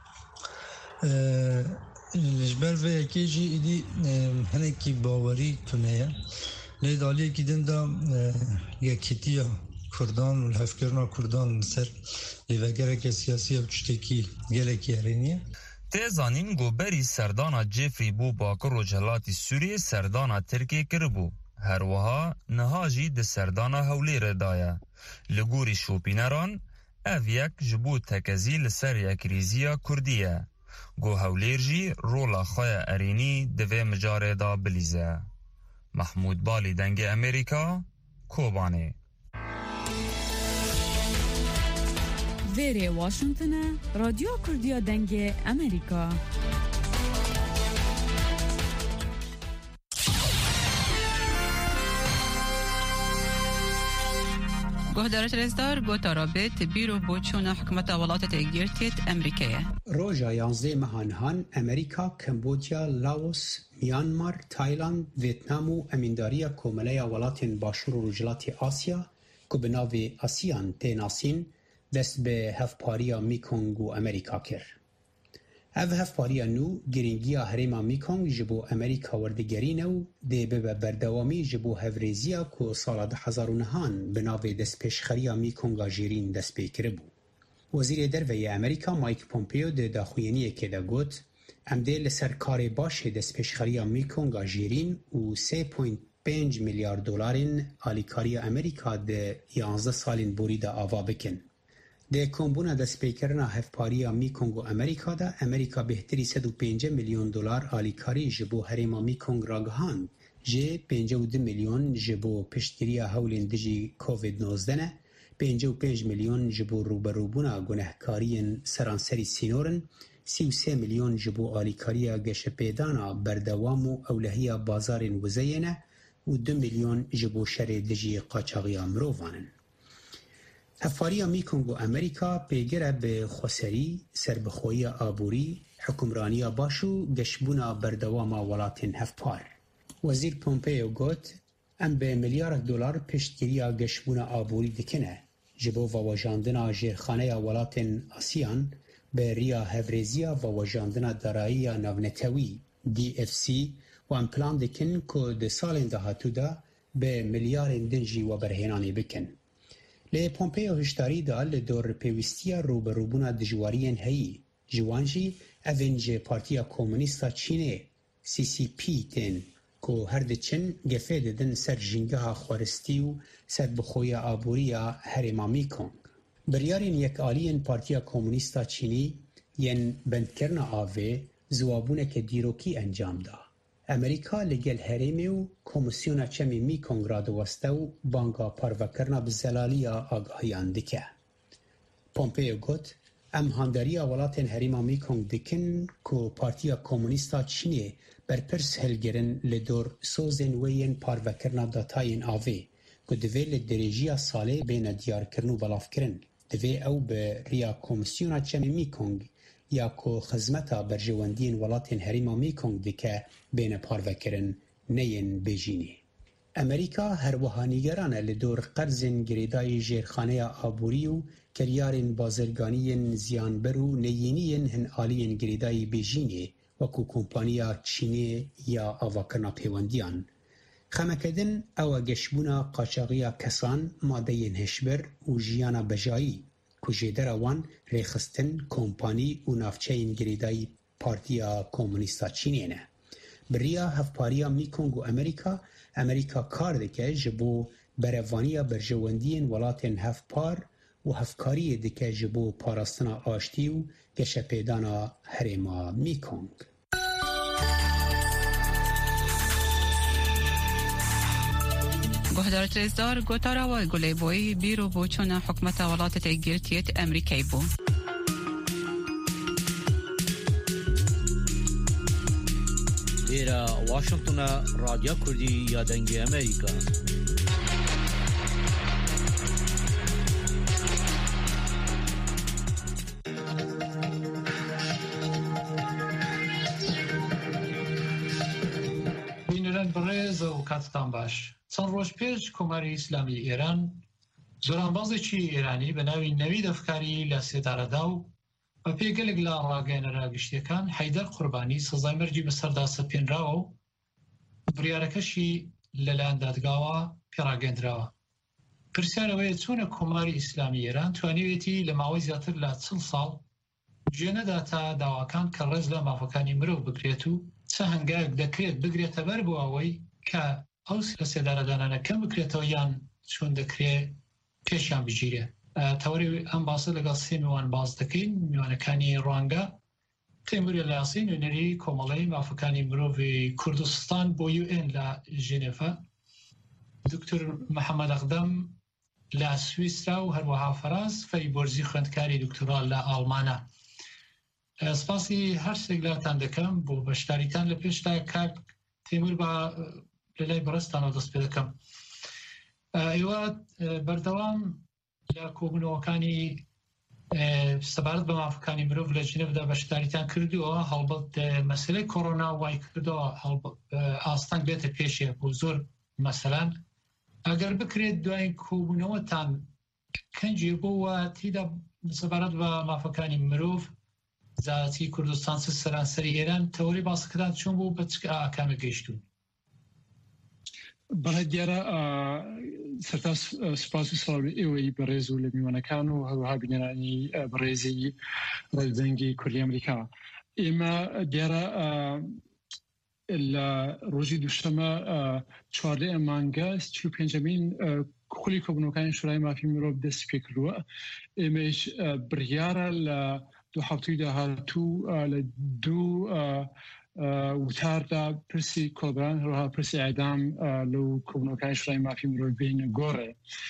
لجبر و یکی جی ایدی هنه کی باوری کنه لیدالیه که دن دا یکیتیا کردان و الهفکرنا کردان سر لیوگره که سیاسی و چشتکی گله کی هرینیه تیزانین گوبری سردانا جیفری بو باکر روجهلاتی سوریه سردانا ترکیه کربو هروها نهاجی د سردانا هولی ردایه لگوری شوپینران او یک جبو تکزی لسر یک ریزیا کردیه گو هولیر جی رولا خواه ارینی دوی مجاره دا بلیزه. محمود بالی دنگ امریکا کوبانه ویره واشنگتن رادیو کردیا دنگ امریکا گهدارت رزدار گوتارابه تبیرو بوچون حکمت ولایت تگیرتیت امریکیه. روژا 11 مهانهان امریکا، کمبودیا، لاوس، میانمار، تایلند، ویتنام و امینداری کومله ولایت باشور و رجلات آسیا که به ناو آسیان تیناسین دست به هفپاریا میکونگ و امریکا کرد. ev hevpariya nû girîngiya herêma Mekong ji bo Amerîka werdigerîne û dê bibe berdewamî ji bo hevrêziya ku sala 2009 bi navê destpêşxeriya Mekonga jêrîn destpêkiribû. Wezîrê Derveyê Amerîka Mike Pompeo di daxuyeniyekê de got em dê li ser karê başê destpêşxeriya Mekonga jêrîn û 3.5 milyar dolarên alîkariya Amerîka di 11 salên borî de ava bikin. Di kombûna destpêkirina hevpariya Mekong û Amerîka de Amerîka bêhtirî 105 milyon dolar alîkarî ji bo herêma Mekong ragihand, jê 52 milyon ji bo piştgiriya hewlên dijî COVID-19 ne, 55 milyon ji bo rûberûbûna gunehkariyên seranserî sînorin, 33 milyon ji bo alîkariya geşepêdana berdewam û ewlehiya bazarên wizeyê ne û 2 milyon ji bo şerê dijî qaçaxiya mirovan in. Hevpariya Mekong û Amerîka pêgir e bi xweserî, serbixweyiya aborî, hukmraniya baş û geşbûna berdewama welatên hevpar. Wezîr Pompeo got, em bi milyarek dolar piştgiriya geşbûna aborî dikine, ji bo vewejandina jêrxaneya welatên Asiyan bi rêya hevrêziya vewejandina darayiya navnetewî DFC û em plan dikin ku di salên dahatû de bi milyarên din jî weberhênanê bikin. Lê Pompeo hişdarî da li dor pêwîstiya rûberûbûna dijwariyên heyî, ji wan jî evên ji Partiya Komûnîst a Çînê CCP tên ku her diçin gefê didin ser jîngeha xwaristî û serbixweyiya aboriya herêma Mekong. Biryarên yekaliyên Partiya Komûnîst a Çînî yên bendkirina avê ziwabûneke dîrokî encam da. Amerîka li gel herêmê û Komîsyona Çemê Mekong ra diweste û banga parvekirina bi zelaliya agahiyan dike. Pompeo got, em handariya welatên herêma Mekong dikin ku Partiya Komûnîst a Çînê berpirs hilgirin li dor sozên wê yên parvekirina datayên avê ku divê li dirêjiya salê bêne diyarkirin û belavkirin. Divê ew bi rêya Komîsyona Çemê Mekong ya ku xizmeta berjewendiyên welatên herêma Mekong dike bêne parvekirin neyên bêjînê. Amerîka her wiha nîgeran e li dor qerzên girêdayî jêrxaneya aborî û kiryarên bazirganiyên ziyanber û neyîniyên hin aliyên girêdayî bêjînê wekû Kompaniya Çînê ya avakirina pêwendiyan. Xemekedin ew e geşbûna qaçaxiya kesan, madeyên hişbir û jiyana bejayî ku jêdera wan rêxistin, kompanî û navçeyên girêdayî Partiya Komûnîst a Çînê ne. Bi rêya hevpariya Mekong û Amerîka, Amerîka kar dike ji bo berevaniya berjewendiyên welatên hevpar û hevkariyê dike ji bo parastina aştî û geşepêdana herêma Mekong. گهدار ترزدار گوتارا و گلی بوی بیرو بوچون حکمت ولایت تگیرتیت امریکایی بو. ایرا واشنگتن رادیو کردی یادنگی امریکا. بینران برز و کاتتان باش. چند روز پیش کماری اسلامی ایران زورانبازێکی ئێرانی بە ناوی نەوید ئەفکاری لە سێدارەدا و پێگەلێک لە ڕاگەیەنەرا گشتیەکان حەیدەر قوربانی سزای مەرجی بەسەردا سەپێنراوە و بڕیارەکەشی لەلایەن دادگاوە پێڕاگەیەندراوە. پرسیارەوەیە چۆنە کۆماری ئیسلامی ئێران توانیوێتی لە ماوەی زیاتر لە 40 ساڵ گوێ نەدا تا داواکان کە ڕێز لە مافەکانی مرۆڤ بکرێت و چه هەنگاوێک دەکرێت بگرێتە بەر بۆ ئەوەی کە ئەو لە سێدارەدانانە کەم بکرێتەوە یان چۆن دەکرێت پێشیان بگیرێ. تەوەری ئەم باسە لەگەڵ سێ میوان باز دەکەین. میوانەکانی ڕوانگە تیموری یاسین نوێنەری کۆمەڵەی مافەکانی مرۆڤی کوردستان بۆ UN لە ژنێڤە، دکتۆر محەممەد ئەقدەم لە سویسرا و هەروەها فەرانس فەیبۆرزی خوێندکاری دکتۆرا لە ئاڵمانە. سپاسی هەر سێگلاتان دەکەم بۆ بەشداریتان لە پێشدا. کاک تیمور بە لەلای بەڕستانەوە دەست پێ دەکەم. ئێوە بەردەوام لە کۆبوونەوەکانی سەبارەت بە مافەکانی مرۆڤ لە ژنێڤدا بەشداریتان کردووە. هەڵبەت مەسەلەی کۆڕۆنا وای کردەوە ئاستان بێتە پێشێ بۆ زۆر مەسەلان. ئەگەر بکرێت دوای کۆبوونەوەتان کەنجێ بۆوە تیدا سەبارەت بە مافەکانی مرۆڤ زاتی کوردستان سەرانسەری ئێران تەوری باسەکەدان چۆن بوو بە ئاکامە گەیشتون؟ بەڵێ دیارە سەرتا سوپاس و سڵاوی ئێوەی بەڕێز و لە میوانەکان و هەروەها بینێرانی بەڕێزی ڕێزدەنگی کوردی ئەمریکا. ئێمە دیارە لە ڕۆژی دووشەمە 14 مانگە 35مین خولی کۆبوونەوەکانی شورای مافی مرۆڤ دەستی پێ کردووە. ئێمەش بڕیارە لە دوو هەفتەی داهاتوو لە دوو وتاردا پرسی کۆبران هەروەها پرسی ئەعدام لەو کۆبوونەوەکانی شورای مافی مرۆڤ بینە گۆڕێ.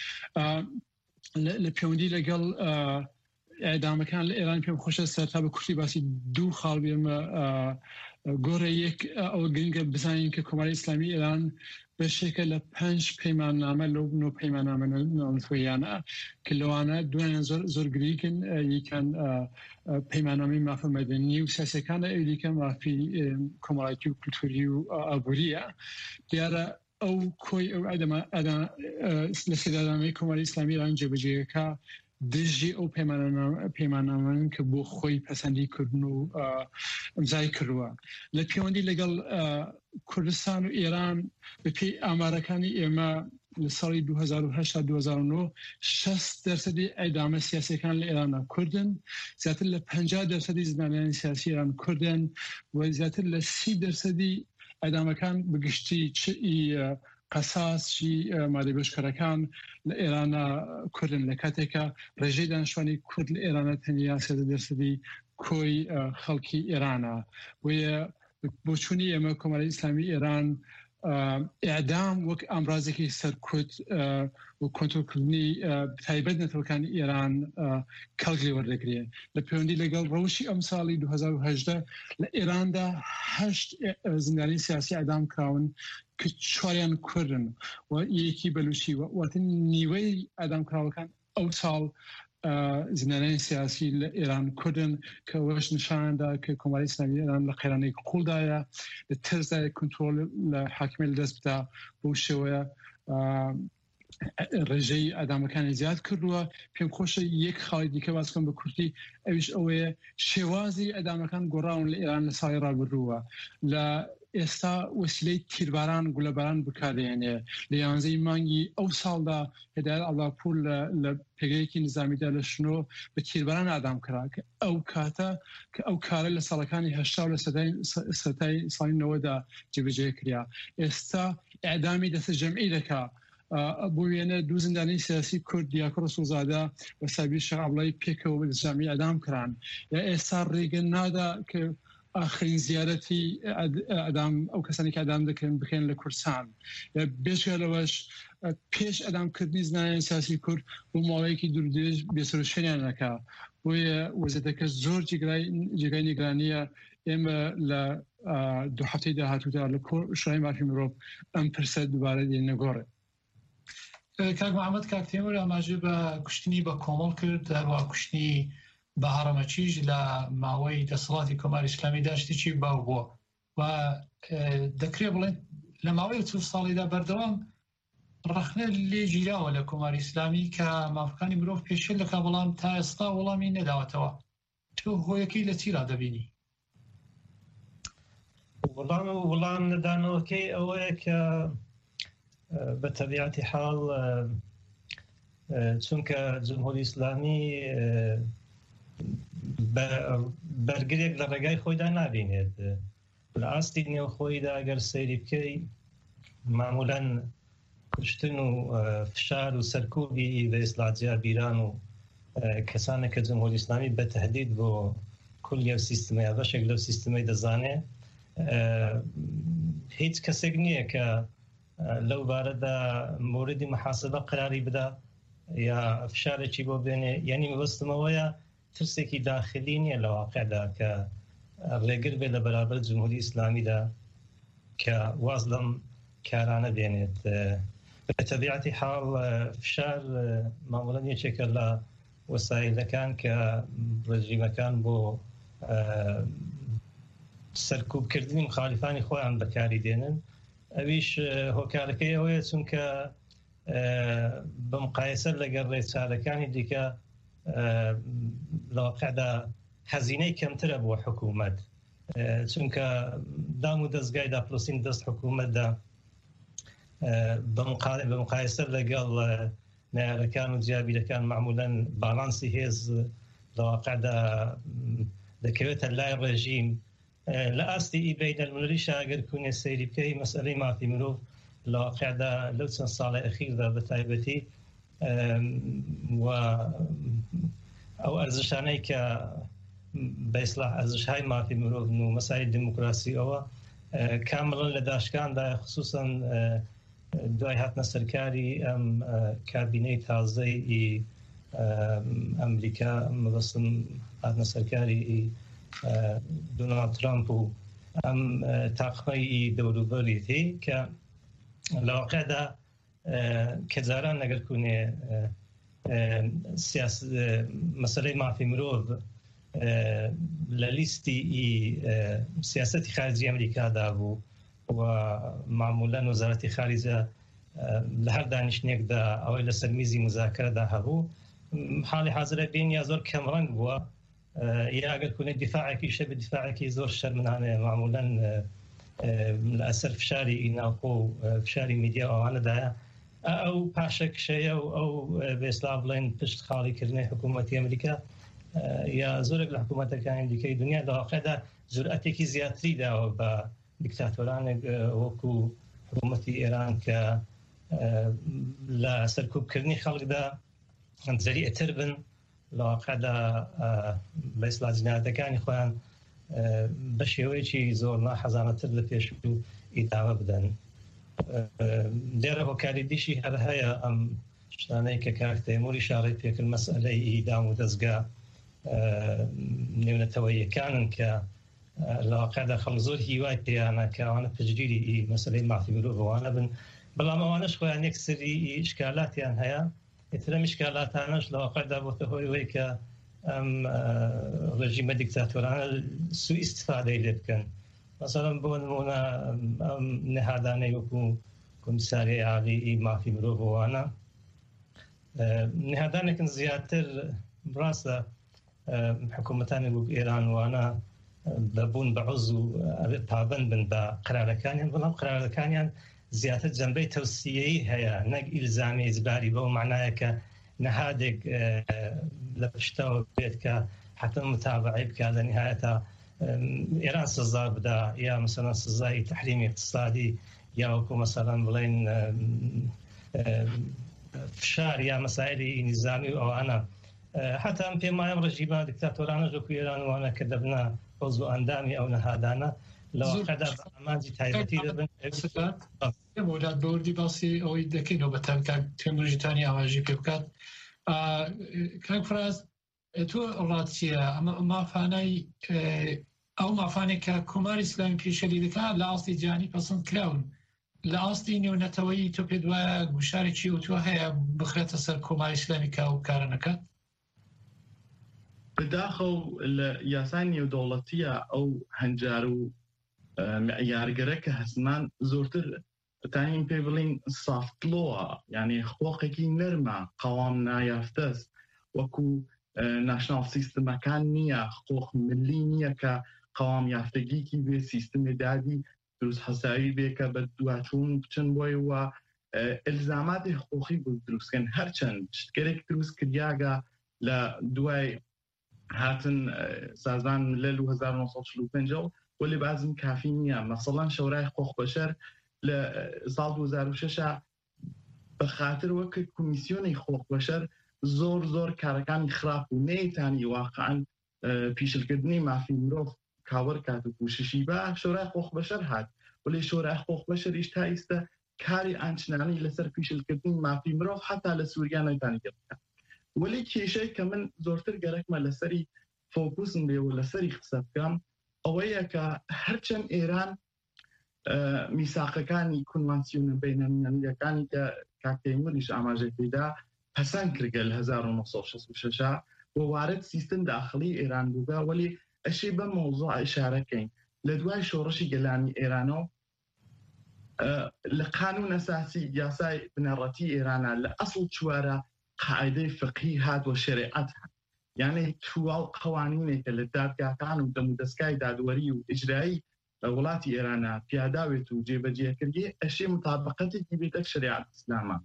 لە پەیوەندی لەگەڵ ئەعدامەکان لە ئێران پێم خۆشە سەرتا بە کورتی باسی دوو خاڵ بێمە گۆڕە. یەک ئەوە گرنگە بزانین کە کۆماری ئیسلامی ئێران بەشێکە لە 5 پەیماننامە لەو 9 پەیماننامە ناوەندخۆیانە کە لەوانە دوایان زۆر گریکن. یەکان پەیماننامەی مافە مەدەنی و سیاسەکانە، ئەولیکە مافی کۆمەڵایەتی و کولتوری و ئابووریە. دیارە ئەو کۆی ئەو لە سێدادانەی کۆماری ئیسلامی ئێران جێبەجێەکە دژی ئەو پەیماننامەن کە بۆ خۆی پەسەندی کردن و ئەمزای کردووە. لە پەیوەندی لەگەڵ کوردستان و ئێران بەپێی ئامارەکانی ئێمە لە ساڵی 2008-2009 60% ئەعدامە سیاسیەکان لە ئێرانە کوردن، زیاتر لە 50% زندانیانی سیاسی ئێران کوردن و زیاتر لە 30% ئەعدامەکان بگشتی قەساسی مادەبێژکەرەکان لە ئێرانە کوردن، لە کاتێکە ڕێژەی دانیشتوانی کورد لە ئێرانە تەنیا 30% کۆی خەڵکی ئێرانە. ویە بۆچوونی ئێمە کۆماری ئیسلامی ئێران ئیعدام وەک ئامڕازێکی سەرکوت و کۆنتڕۆلکردنی تایبەت نەتەوەکانی ئێران کەڵکی وەردەگرێت. لە پەیوەندی لەگەڵ ڕەوشی ئەم ساڵی 2018 لە ئێراندا 8 زیندانی سیاسی ئەعدام کراون کە 4یان کوردن و یەکی بەلوچی، واتە نیوەی ئەعدام کراوەکان ئەو ساڵ زیندانیانی سیاسی لە ئێران کوردن کە وەش نیشاندا کە کۆماری ئیسلامی ئێران لە قەیرانەی قوڵدایە لە ترزای کنترۆل لە حاکمیت لەدەست بدا. بۆ شێوەیە ڕێژەی ئەعدامەکانی زیاد کردووە. پێم خۆشە یەک خاڵی دیکە باس بکەم بە کورتی، ئەویش ئەوەیە شێوازی ئەعدامەکان گۆڕاون لە ئێران لە ساڵی ڕابردووە. لە ئێستا وەسیلەی تیرباران گولەباران بکاردێنێ. لە 11 مانگی ئەو ساڵدا هێدایەت ئەڵاپور لە پێگەیەکی نظامیدا لە شنۆ بە تیرباران ئەعدام کرا کە ئەو کاتە کە ئەو کارە لە ساڵەکانی 80 لە سەتای ساڵی 90دا جێبەجێ کرا. ئێستا ئەعدامی دەستە جەمعی دەکا. بۆ وێنە دوو زیندانی سیاسی کورد دیاکۆ ڕەسوڵزادە و سابیر شەح عەبدوڵڵای پێکەوە بە جەمعی ئەعدام کران. یا ئێستا ڕێگە نادا کە آخرین زیارەتی ئەدام ئەو کەسانی کە ئەدام دەکەن بکەن لە کوردستان. بێژگە لەوەش پێش ئەدامکردنی زیندانیانی سیاسی کورد بۆ ماوەیەکی دوورودێژ بێسەروشتیان نەکا. بۆیە وەزیەتەکە زۆر جێگای نیگرانیە. ئێمە لە دوو هەفتەی داهاتوودا لە شورای مافی مرۆڤ ئەم پرسە دووبارە دێنەگۆڕێ. کاک محەممەد کاک تێمور ئاماژە بە کوشتنی بە کۆمەڵ کرد، هەروە کوشتنی بە هەڕەمەچیش لە ماوەی دەسەڵاتی کۆماری ئیسلامی داشتێکی باو بووە و دەکرێت بڵێن لە ماوەی 20 ساڵیدا بەردەوام ڕەخنە لێ گیراوە لە کۆماری ئیسلامی کە مافەکانی مرۆڤ پێشێل دەکا، بەڵام تا ئێستا وەڵامی نەداوەتەوە. تۆ هۆیەکەی لە چیرا دەبینی؟ وەڵام نەدانەوەکەی ئەوەیە کە بە تەبیعەتی حاڵ چونکە جمهوری ئیسلامی بەرگرێک لە ڕێگای خۆیدا نابینێت. لە ئاستی نێوخۆیدا ئەگەر سەیری بکەی معمولاً کوشتن و فشار و سەرکوبی بە ئیسلاحجیار بیران و کەسانە کە جمهوری ئیسلامی بە تەهدید بۆ کولی ئەو سیستەمەیە بەشێک لەو سیستەمەی دەزانێ. هیچ کەسێک نییە کە لەو بارەدا موردی محاسبە قراری بدا یا فشارێکی بۆ بێنێ. یعنی مەبەستمەوەیە ترسێکی داخلی نییە لە واقعدا کە ڕێگر بێت لە بەرابەر جمهوری ئیسلامیدا کە واز لەم کارانە بێنێت. بە تەبیعەتی حاڵ فشار معمولاً یەکێکە لە وەسایلەکان کە ڕێژیمەکان بۆ سەرکوبکردنی مخالیفانی خۆیان بەکاری دێنن. ئەویش هۆکارەکەی ئەوەیە چونکە بە مقایسە لەگەڵ ڕێچارەکانی دیکە لە واقعدا هەزینەی کەمترە بۆ حکوومەت چونکە دام و دەستگای داپرسین دەست حکوومەتدا بە مقایسە لەگەڵ نارەکان و جیابیرەکان معمولاً باڵانسی هێز لەواقعدا دەکەوێتە لای ڕێژیم لە ئاستی بینەلمللیش ئەگەر کوونێ سەیری بکەی مەسئلەی مافی مرۆڤ لەواقعدا لەو چەند ساڵی ئەخیردا بە تایبەتی و ئەو ئەرزشانەی کە بە ئیسلاح ئەرزشهای مافی مرۆڤ و مەسایل دموکراسی ئەوە کامڵن لە داشکاندا خصوصاً دوای هاتنە سەرکاری ئەم کابینەی تازەی ئەمریکا مەبەستم هاتنە سەرکاری دۆناڵد ترامپ و ئەم تاقمەی دەوروبەریتی کە لەواقعدا کە جاران لەگەر کوونێ مەسەلەی مافی مرۆڤ لە لیستی سیاسەتی خارجی ئەمریکادا بوو و معمولاً وەزارەتی خارجە لە هەر دانیشتێکدا ئەوەی لەسەر میزی مزاکرەدا هەبوو حاڵی حازرە بین یا زۆر کەمڕەنگ بووە یا ئەگەر کوونێ دیفاعێکی شە بە دیفاعێکی زۆر شەرمنانەیە معمولاً لە ئەسەر فشاری ناوخۆ و فشاری میدیا ئەوانەدایە ئەو پاشەکشەیە و ئەو بێسلا بڵێن پشت خاڵیکردنی حکوومەتی ئەمریکا یا زۆرێک لە حکوومەتەکانی دیکەی دنیا لەواقعدا جورئەتێکی زیاتری داوە بە دیکتاتۆرانێک وەکو حکوومەتی ئێران کە لە سەرکوبکردنی خەڵکدا زەریعتر بن لەواقعدا بە ئیسلا جینایەتەکانی خۆیان بە شێوەیەکی زۆر ناحەزانەتر لە پێش و ئیداوە بدەن لێرە هۆکاری دیشی هەر هەیە ئەم شتانەی کە کاک تەیمووری شاڕی پێکرد مەسئلەی ئیدام و دەستگا نێونەتەوەییەکانن کە لەواقعدا خەڵک زۆر هیوای پێیانە کە ئەوانە پشتگیری مەسئلەی مافی مرۆڤەوانە بن بەڵام ئەوانەش خۆیان یەک سری ئیشکالاتیان هەیە ئێترە میشکالاتانەش لەواقعدا بۆتە هۆی ئەوەی کە ئەم ڕێژیمە دیکتاتۆرانە سوء ئیستیفادەی لێ بکەن مەسەڵەن بۆ نمونە ئەم نەهادانەی وەکو کۆمیساریای عالی مافی مرۆڤەوانە نەهادانێکن زیاتر ڕاستە حکوومەتانی وەک ئێران وانە دەبوون بە عوزو پابند بن بە قرارەکانیان بەڵام قرارەکانیان زیاتر جەنبەی تەوسیەیی هەیە نەک ئیلزامی ئیجباری بەو معنایە کە نەهادێک لە پشتەوە بێت کە حتم متابعی بکات لە نهایەتە ئێران سزا بدا یا مثلا سزای تحریمی اقتصادی یا وەکو مثلا بڵێن فشار یا مەسایلی نظامی و ئەوانە حتا ئەم پێمایم ڕژیمە دیکتاتۆرانە وەکو ئێران وانە کە دەبنە عضو ئەندامی ئەو نەهادانە لەواقعدا بە ئامانجی تایبەتی دەبن وڵات بەوردی باسی ئەوەی دەکەینەوە بە تەنکە تێمەژیتانی ئاواژی پێ بکات کاک فراز تۆ ڕاتچیە ئەمە مافانای ئەو مافانێک کە کۆماری ئیسلامی پێشەری دەکات لە ئاستی جیهانی پەسەند کراون لە ئاستی نێونەتەوەیی تۆ پێ دوایە گوشارێکی ئەوتوە هەیە بخرێتە سەر کۆماری ئیسلامی کا و کارە نەکات بداخەو لە یاسای نێودەوڵەتیە ئەو هەنجار و معیارگەرە کە هەسمان زۆرتر تاین پێ بڵین سافتلۆوە یعنی خۆقێکی نەرمە قەوام نایافتەس وەکو ناشناڵ سیستمەکان نییە خۆخ ملی نییە کە قەوام یافتەگیکی بێ سیستمی دادی دروست حەساوی بێ کە بە دوچوون بچن بۆی وە ئلزاماتی حقوقی بۆ دروستکەن هەرچەند شتگەرێک دروست کردیاگە لە دوای هاتن سازمان ملل و 1945 ولی بازم کافی نییە مەسەڵەن شەورای حقوق بەشەر لە ساڵ 2006 بە خاطر وەک کۆمیسیۆنی حقوق بەشەر زۆر کارەکانی خراپ و نەیتانی واقعاً پیشلکردنی مافی مرۆڤ کاوەر کات و کوششی بە شەورای حقوق بەشەر هات ولی شەورای حقوق بەشەریش تا ئێستا کاری ئانچنانی لەسەر پیشلکردنی مافی مرۆڤ حتا لە سووریا نەیتانی بکات ولی کێشەی کە من زۆرتر گەرەکمە لەسەری فۆکوسم بێ و لەسەری قسە بکەم ئەوەیە کە هەرچەند ئێران میساقەکانی کۆنڤانسیۆنە بینەلمللیەکانی کە کاک تەیمووریش ئاماژەی پێدا پەسەند کردگە لە 1966 بۆ وارد سیستم داخلی ئێران بووبە ولی ئەشی بە مۆزوع ئیشارەکەین لە دوای شۆڕشی گەلانی ئێرانەوە لە قانون ئەساسی یاسای بنەڕەتی ئێرانە لە ئەسڵ چوارە قاعدەی فقهی هات و شریعەت هات یانەی تواو قوانینێکە لە دادگاکان و دەمودەستگای دادوەری و ئیجرایی وڵاتی ئێرانە پیاداوێت و جێبەجێکردی ئەشێ مطابقەتێکی بێتە شریعەت ئیسلامە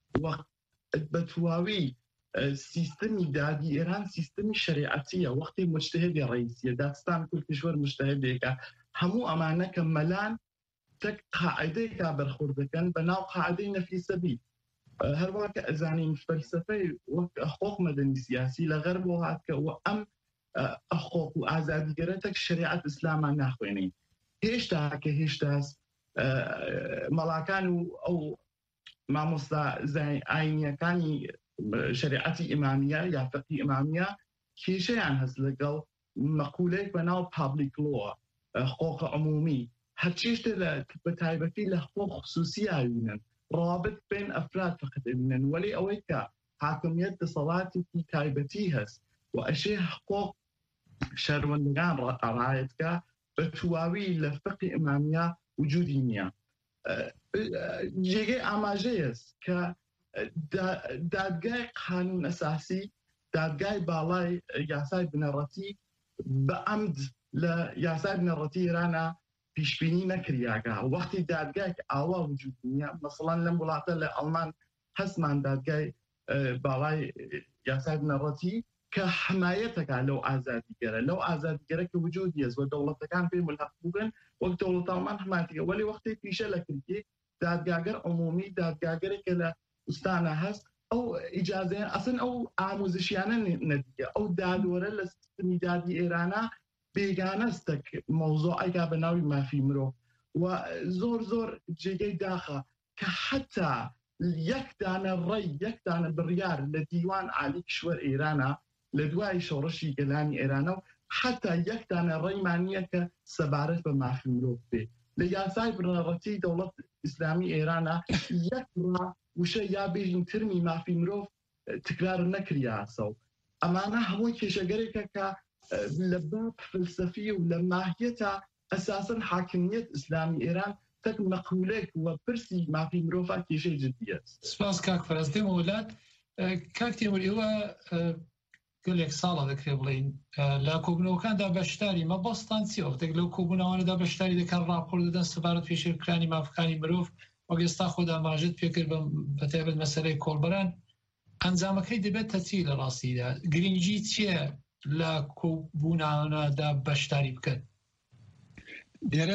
بە تواوی سیستمی دادی ئێران سیستمی شریعەتیە وەختی مجتهدی ڕئیسیە داستان کورتیشوەر مجتهدێکە هەموو ئەمانە کە مەلان تەک قاعدەیەکا بەرخورد دەکەن بە ناو قاعدەی نەفی سەبی هەروە کە ئەزانین فەلسەفەی وەک حقوق مەدەنی سیاسی لە غەربەوە هاتکەوە ئەم حقوق و ئازادیگەرە تەک شریعەت ئیسلامان ناخوێنین هێشتا کە هێشتاس مەڵاکان و ئەو مامۆستا ئاینیەکانی شریعەتی ئیمامیە یا فقهی ئیمامیە کێشەیان هەست لەگەڵ مەقولەیەک بە ناو پابلیک لۆ حقوق عمومی هەرچیشتە بە تایبەتی لە حقوق خصوصی ئاوینن ڕابط بین ئەفراد فقط ئەبینن وەلی ئەوەی کە حاکمیت دەسەڵاتێکی تایبەتی هەست و ئەشێ حقوق شەروەندگان ڕعایەتکە بە تواوی لە فقهی ئیمامیە وجودی نییە جێگەی ئاماژەیەست کە دادگای قانون ئەساسی دادگای باڵای یاسای بنەڕەتی بە ئەمد لە یاسای بنەڕەتی ئێرانە پیشبینی نەکریاگە وەختی دادگای ئاوا وجود نییە مەسەڵەن لەم وڵاتە لە ئەڵمان هەستمان دادگای باڵای یاسای بنەڕەتی کە حمایەتەکە لەو ئازادیگەرە لەو ئازادیگەرە کە وجودی هەست و دەوڵەتەکان پێی ملحق بووبن وەک دەوڵەت ئەڵمان حمایەتەکە وەلی وەختی پیشە لە کردی دادگاگەر عمومی دادگاگەرێکە لە ئوستانە هەست ئەو ئیجازەیە ئەسن ئەو ئاموزشیانە نەدیگە ئەو دادوەرە لە سیستمی دادی ئێرانە بێگانەستە مەوزوعەکە بە ناوی مافی مرۆڤ و زۆر جێگەی داخە کە حتا یەک دانە ڕێی یەک دانە بڕیار لە دیوان عالی کشوەر ئێرانە لە دوای شۆڕشی گەلانی ئێرانە و حتا یەک دانە ڕێیمان نییە کە سەبارەت بە مافی مرۆڤ بێ لە یاسای بنەڕەتی دەوڵەت ئیسلامی ئێرانە یەک وشە یا بێژین ترمی مافی مرۆڤ تکرار نەکریاسە و ئەمانە هەمووی کێشەگەرێکە کە لە باب فلسفی و لە ماهیەتە ئەساسن حاکمیت ئیسلامی ئێران تەک مەقولێک وە پرسی مافی مرۆڤ کێشەی جدیە سپاس کاک فەرەز دێمە وڵات کاک تێمور ئێوە گەلێک ساڵە دەکرێ بڵین لە کۆبوونەوەکاندا بەشداری مەبەستان چی ئەوتێک لەو کۆبوونەوانەدا بەشداری دەکەن ڕاپۆر دەدەن سەبارەت پێشێرکرانی مافەکانی مرۆڤ وەک ئێستا خۆدا ماژت پێکرد بە تایبەت مەسەلەی کۆڵبەران ئەنجامەکەی دەبێتە چی لە ڕاستیدا گرنگی چییە لە کۆبوونانەدا بەشداری بکەن دیارە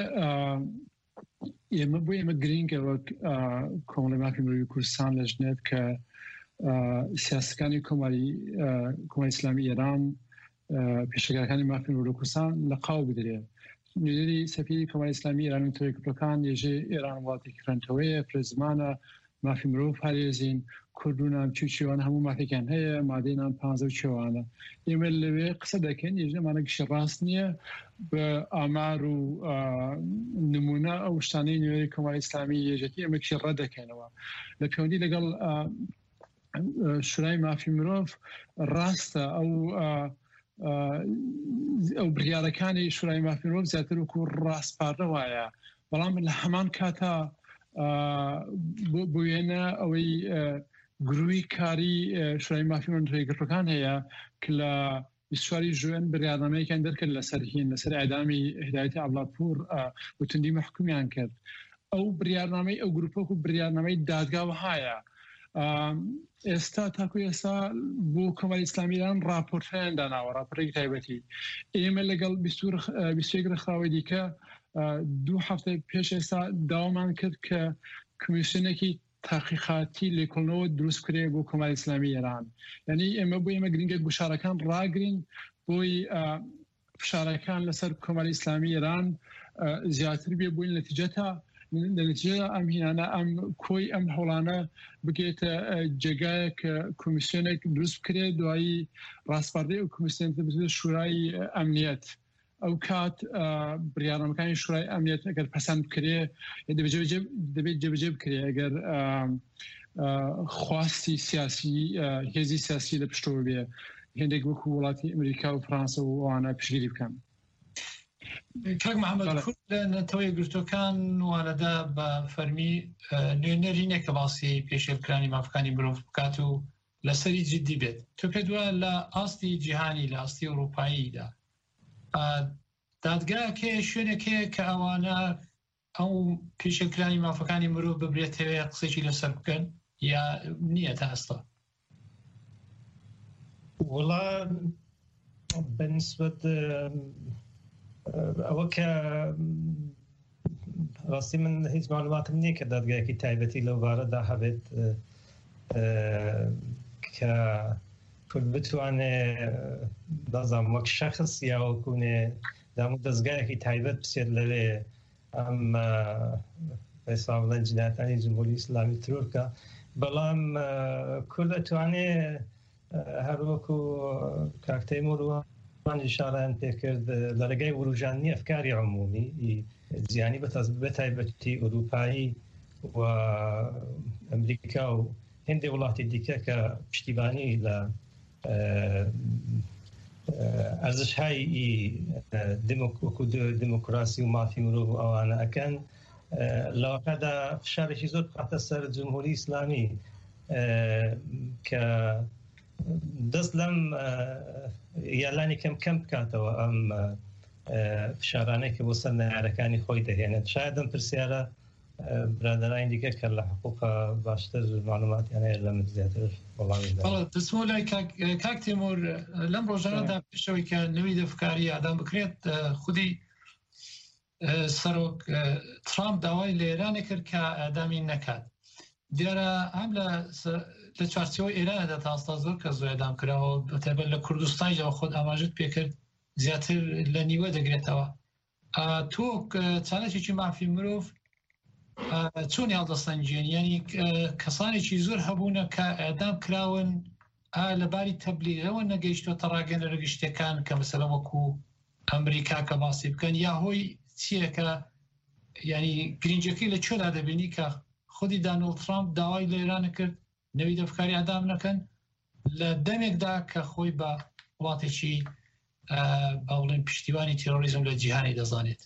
ئێمە بۆ ئێمە گرنگە وەک کۆمەڵی مافی مرۆڤی کوردستان لە ژنێت کە سیاسەکانی کۆمەڵی ئیسلامی ئێران پێشەکارەکانی مافی مرۆڤی کوردستان لە قاو بدرێت نوێنەری سەفیری کۆمەڵی ئیسلامی ئێران و تۆیکەکان ێژێ ئێران وڵاتی کرانتەوەیە فرێزمانە مافی مرۆڤ هەرێزین کوردونان چوچوان هەموو مافێکیان هەیە مادەینان 15 چێوانە ئێمە لەوێ قسە دەکەن ێژنەمانە گشتی ڕاست نییە بە ئامار و نمونە ئەو شتانەی نوێنەری کۆمەڵی ئیسلامی یەکێتی ئێمە گشتی ڕەدەکەنەوە لە پەیوەندی لەگەڵ شورای مافی مرۆڤ ڕاستە ئەو بڕیارەکانی شورای مافی مرۆڤ زیاتر وەکو ڕاستپارە وایە بەڵام لە هەمان کاتا بۆ وێنە ئەوەی گروی کاری شورای مافی مرۆڤەکان هەیە کە لە 24 ژوئن بڕیارنامەیەکیان دەرکرد لەسەر هین لەسەر ئەعدامی هیدایەتی عەبدوڵڵاپور وتندی محکومیان کرد ئەو بڕیارنامەی ئەو گروپۆک و بڕیارنامەی دادگاوە هایە ئێستا تاکو ئێستا بۆ کۆمەڵی ئیسلامی ئێران راپۆرتیان داناوە راپۆرتێکی تایبەتی ئێمە لەگەڵ 21 ڕێکخراوەی دیکە 2 هەفتە پێش ئێستا داوامان کرد کە کمیسیۆنێکی تاقیقاتی لێکۆڵنەوە دروست کرێ بۆ کۆمەڵی ئیسلامی ئێران یعنی ئێمە بۆ ئێمە گرنگە گوشارەکان ڕاگرین بۆی فشارەکان لەسەر کۆمەڵی ئیسلامی ئێران زیاتر بێ بووین نەتیجەتە لە نتیجەدا ئەم هینانە ئەم کۆی ئەم هەوڵانە بگێتە جێگایەک کمیسیۆنێک دروست بکرێت دوایی ڕاستپاردەی ئەو کمیسیۆن بێتە شورای ئەمنیەت ئەو کات بڕیارنامەکانی شورای ئەمنیەت ئەگەر پەسەند بکرێ دەبێت جێبەجێ بکرێ ئەگەر خواستی سیاسی هێزی سیاسی لە پشتەوە بێ هێندێک وەکو وڵاتی ئەمریکا و فەرەنسا و ئەوانە پشتگیری بکەن. کاک محەممەد کورد لە نەتەوەی گرتوەکان وانەدا بە فەرمی نوێنەرینێک کە باسی پێشێلکرانی مافەکانی مرۆڤ بکات و لەسەری جدی بێت تۆ پێ دووە لە ئاستی جیهانی لە ئاستی ئەوروپاییدا دادگاکێ شوێنێکەیە کە ئەوانە ئەو پێشەکرانی مافەکانی مرۆڤ ببرێتەوە قسێکی لەسەر بکەن یا نییە تا ئێستا وڵا بەنسبەت ئەوە کە ڕاستی من هیچ معلوماتم نییە کە دادگایەکی تایبەتی لەو بارەدا هەبێت کە بتوانێ دەزانم وەک شەخص یا وەکوونێ دامو دەستگایەکی تایبەت بسێت لەوێ ئەم ئێستا بڵێن جینایەتانی جمهوری ئیسلامی ترۆرکە بەڵام کورد ئەتوانێ هەروەکو کاک تەیموڕوان ئیشارەیان پێکرد لە ڕێگای وروژاندنی ئەفکاری عمومی زیانی بەتایبەتی ئەوروپایی و ئەمریکا و هێندێک وڵاتی دیکە کە پشتیبانی لە ئەرزش‌هایی دموکراسی و مافی مرۆڤ و ئەوانە ئەکەن لەواقعدا فشارێکی زۆر بخاتە سەر جمهوری ئیسلامی کە دەست لەم یالانی کەم بکاتەوە ئەم فشارانەی کە بۆ سەر نەیارەکانی خۆی دەهێنێت شاید ئەم پرسیارە برادرانی دیکە کە لە حقوقە باشتر معلوماتیان هەیە لەم زیاتر وەڵامی دەستمۆ لای کاک تێمۆر لەم ڕۆژانەدا پێشەوەی کە نەوی دەفکاری ئادام بکرێت خودی سەرۆک ترامپ داوای لە ئێرانێ کرد کە ئادامی نەکات دیارە ئەم لە چارچەوەی ئێرانەدا تا ئێستا زۆر کە زۆر ئەدام کراوە بەتایبەت لە کوردستانیەوە خۆت ئاماژت پێکرد زیاتر لە نیوە دەگرێتەوە تۆ چالێکێکی مافی مرۆڤ چۆن هەڵدەستەنجێن ینی کەسانێکی زۆر هەبوونە کە ئەدام کراون لەباری تەبلیغەوە نەگەیشتوە ڕاگەنە ڕگشتەکان کە مەسەلە وەکو ئەمریکا کە باسی بکەن یا هۆی چییە کە ینی گرنگەکەی لە چۆدا دەبینی کە خودی دانەڵد ترامپ داوای لە ئێرانە کرد نەوی دەفکاری ئادام نەکەن لە دەمێکدا کە خۆی بە وڵاتێکی باوڵێن پشتیوانی تیرۆریزم لە جیهانی دەزانێت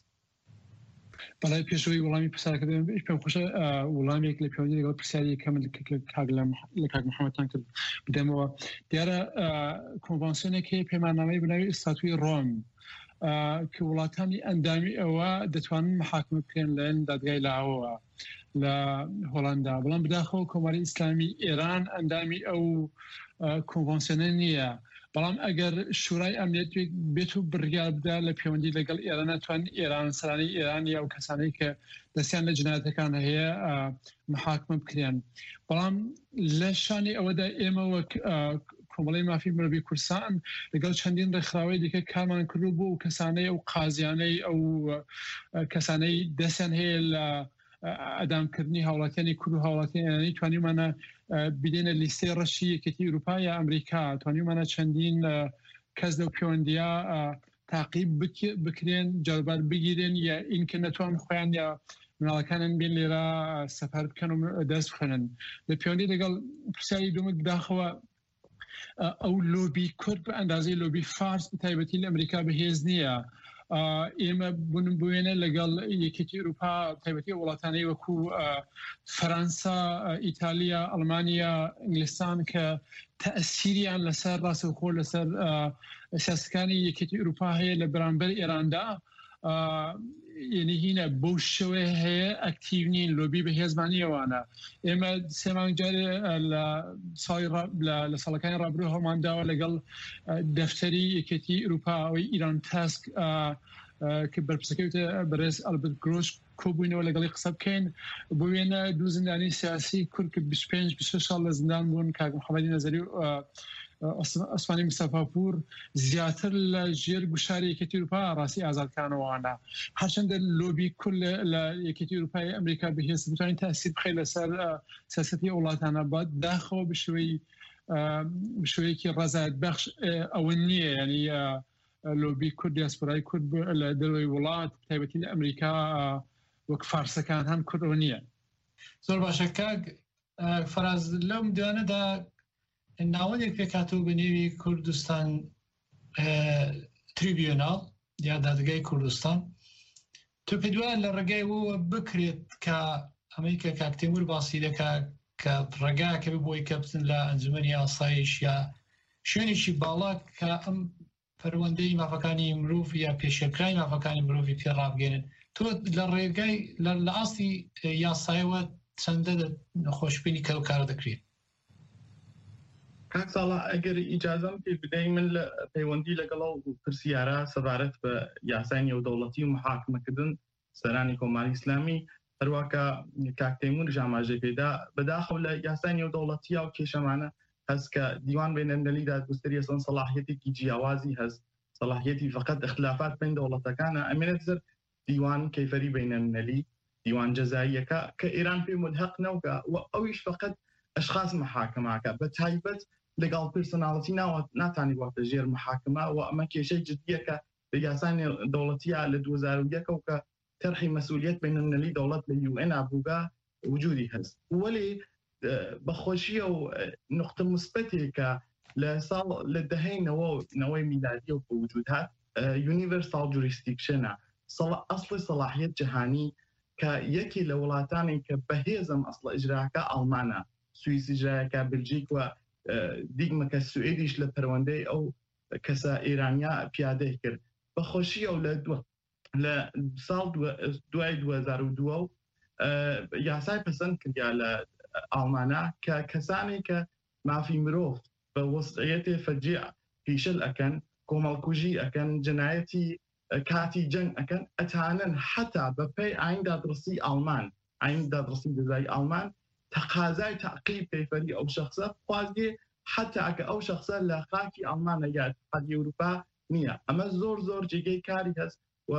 بەڵای پێشەوەی وەڵامی پرسیارەکە پێم خۆشە وەڵامێک لە پێوەنی لەگەڵ پرسیاری کەم لە کاک محەممەدتان کرد بدەمەوە دیارە کۆنڤانسیۆنێک هەیە پەیماننامەی بناوی ئستاتوی ڕۆم کە وڵاتانی ئەندامی ئەوە دەتوانن محاکمە بکەن لەن دادگای لاوەوە لە هۆڵندا بەڵام بداخەوە کۆماری ئیسلامی ئێران ئەندامی ئەو کۆنڤانسیۆنە نییە بەڵام ئەگەر شورای ئەمنیەت بێت و بڕیار بدا لە پەیوەندی لەگەڵ ئێران ناتوان ئێران سەرانی ئێرانی ئەو کەسانەی کە دەستیان لە جنایەتەکان هەیە محاکمە بکرێن بەڵام لە شانی ئەوەدا ئێمە وەک کۆمەڵی مافی مرۆڤی کورسان لەگەڵ چەندین ڕێکخراوەی دیکە کارمان کردو بۆ و کەسانەی ئەو قازیانەی ئەو کەسانەی دەستیان هەیە لە ئەدامکردنی هاوڵاتیانی کورد و هاوڵاتیانی توانیمانە بدێنە لیستەی ڕەشی یەکێتی ئەوروپا یا ئەمریکا توانیمانە چەندین کەس لەو پەیوەندیە تاقیب بکرێن جەربار بگیرێن یا ئینکە نەتوان خۆیان یا مناڵەکانن بێن لێرە سەفەر بکەن و دەست بخەنن لە پەیوەندی لەگەڵ پرسیاری دومت بداخەوە ئەو لۆبی کورد بە ئەندازەی لۆبی فارس بەتایبەتی لە ئەمریکا بەهێز نییە ئێمە بوونم بوێنە لەگەڵ یەکێتی ئەوروپا تایبەتی وڵاتانەی وەکو فەرەنسا ئیتالیا ئەڵمانیا ئینگلیستان کە تەئسیریان لەسەر ڕاستەوخۆ لەسەر سیاسەکانی یەکێتی ئەوروپا هەیە لە بەرامبەر ئێراندا یعنی هینە بەو شێوەیە هەیە ئەکتیو نین لۆبی بە هێزمانیەوانە ئێمە سێ مانگ جارێ لە ساڵەکانی ڕابردوو هەڵمانداوە لەگەڵ دەفتەری یەکێتی ئەوروپا ئەوەی ئیران تاسک کە بەرپرسەکەوتە بەڕێز ئەلبرت گرۆش کۆبووینەوە لەگەڵی قسە بکەین بۆ وێنە دوو زندانی سیاسی کورد کە 25 ساڵ لە زندان بوون کاک محەممەدی نەزەری ئەسمانی مستەفاپور زیاتر لە ژێر گوشاری یەکێتی ئەوروپا ڕاستی ئازادکانەوەوانە هەرچەندە لۆبی کورد لە یەکێتی ئەوروپای ئەمریکا بەهێز بتوانین تاسیر بخەی لەسەر سیاسەتی وڵاتانە بە داخەوە بشوەیەکی ڕەزایەت بەخش ئەوە نییە ینی لۆبی کورد دیاسپۆرای کورد لە دەروی وڵات تایبەتی لە ئەمریکا وەک فارسەکان هەم کوردەوە نییە زۆر باشە کاک فەراز لەم دوانەدا ناوەندێک پێکاتەوە بە نێوی کوردستان تریبیۆناڵ یا دادگای کوردستان تۆ پێ دوایە لە ڕێگای وە بکرێت کە ئەمەی کە کاک تێمور باسی دەکات کە ڕێگاکە بۆی کە بچن لە ئەنجومەنی ئاسایش یا شوێنێکی باڵا کە ئەم پەروەندەی مافەکانی مرۆڤ یا پێشێکرای مافەکانی مرۆڤی پێ ڕابگەێنن. تۆ لە ڕێگای لە ئاستی یاسایەوە چەندە نەخۆشببینی کە کار دەکرێت؟ کاک ساڵح ئەگەر ئیجازەم پێ بدەین من لە پەیوەندی لەگەڵ پرسیارە سەبارەت بە یاسای نێودەوڵەتی و محاکمەکردن سەرانی کۆماری ئیسلامی هەروەکە کاک تەیموور ئاماژە پێدا بەداخەو لە یاسای نێودەوڵەتیە و کێشەمانە هەست کە دیوان بینەرمەلی دادگستری ئەسڵەن سەلاحیەتێکی جیاوازی هەست، سەلاحیەتی فقط اختلافات بین دەوڵەتەکانە ئەمێنێت زر دیوان کەیفەری بینەرمەلی دیوان جەزاییەکە کە ئێران پێی ملحق نەوکە و ئەویش فقط ئەشخاص محاکماکە بە تایبەت لەگەڵ پرسۆناڵەتی ناتانی واتە ژێر محاکمە و ئەمە کێشەی جدیەکە لە یاسای دەوڵەتیە لە 2001 و کە تەرحی مەسئولیەت بینەرمەلی دەوڵەت لە UN بووگا وجودی هەست. وەلی بەخۆشیە و نقطە مثبتێکە لە ساڵ لە دەهەینەوەی میلادی و وجود هات یونیڤەرسال جوریسدیکشنە ئەسڵی سەلاحیەت جەهانی کە یەکی لە وڵاتانی کە بەهێزم ئەسڵە ئیجراکە ئەڵمانە، سوئیس ئیجرایەکە، بلجیک و دیگمەکە سوئێدیش لە پەروەندەی ئەو کەسە ئێرانیا پیادەی کرد. بەخۆشیە و لە ساڵ 2002 یاسای پەسەند کردیا لە ئەڵمانە کە کەسانی کە مافی مرۆڤ بە وەسعەتێ فەجیع پیشل ئەکەن، کۆمەڵکوژی ئەکەن، جنایەتی کاتی جەنگ ئەکەن، ئەتانن حتا بەپێی ئاین دادڕسی ئەڵمان، ئاین دادڕسی جەزایی ئەڵمان تەقازای تەعقیب پێیفەری ئەو شەخصە خوازگێ حتا ئەکە ئەو شەخصە لە خاکی ئەڵمانە یا اتحادیە ئەوروپا نییە. ئەمە زۆر جێگەی کاری هەست و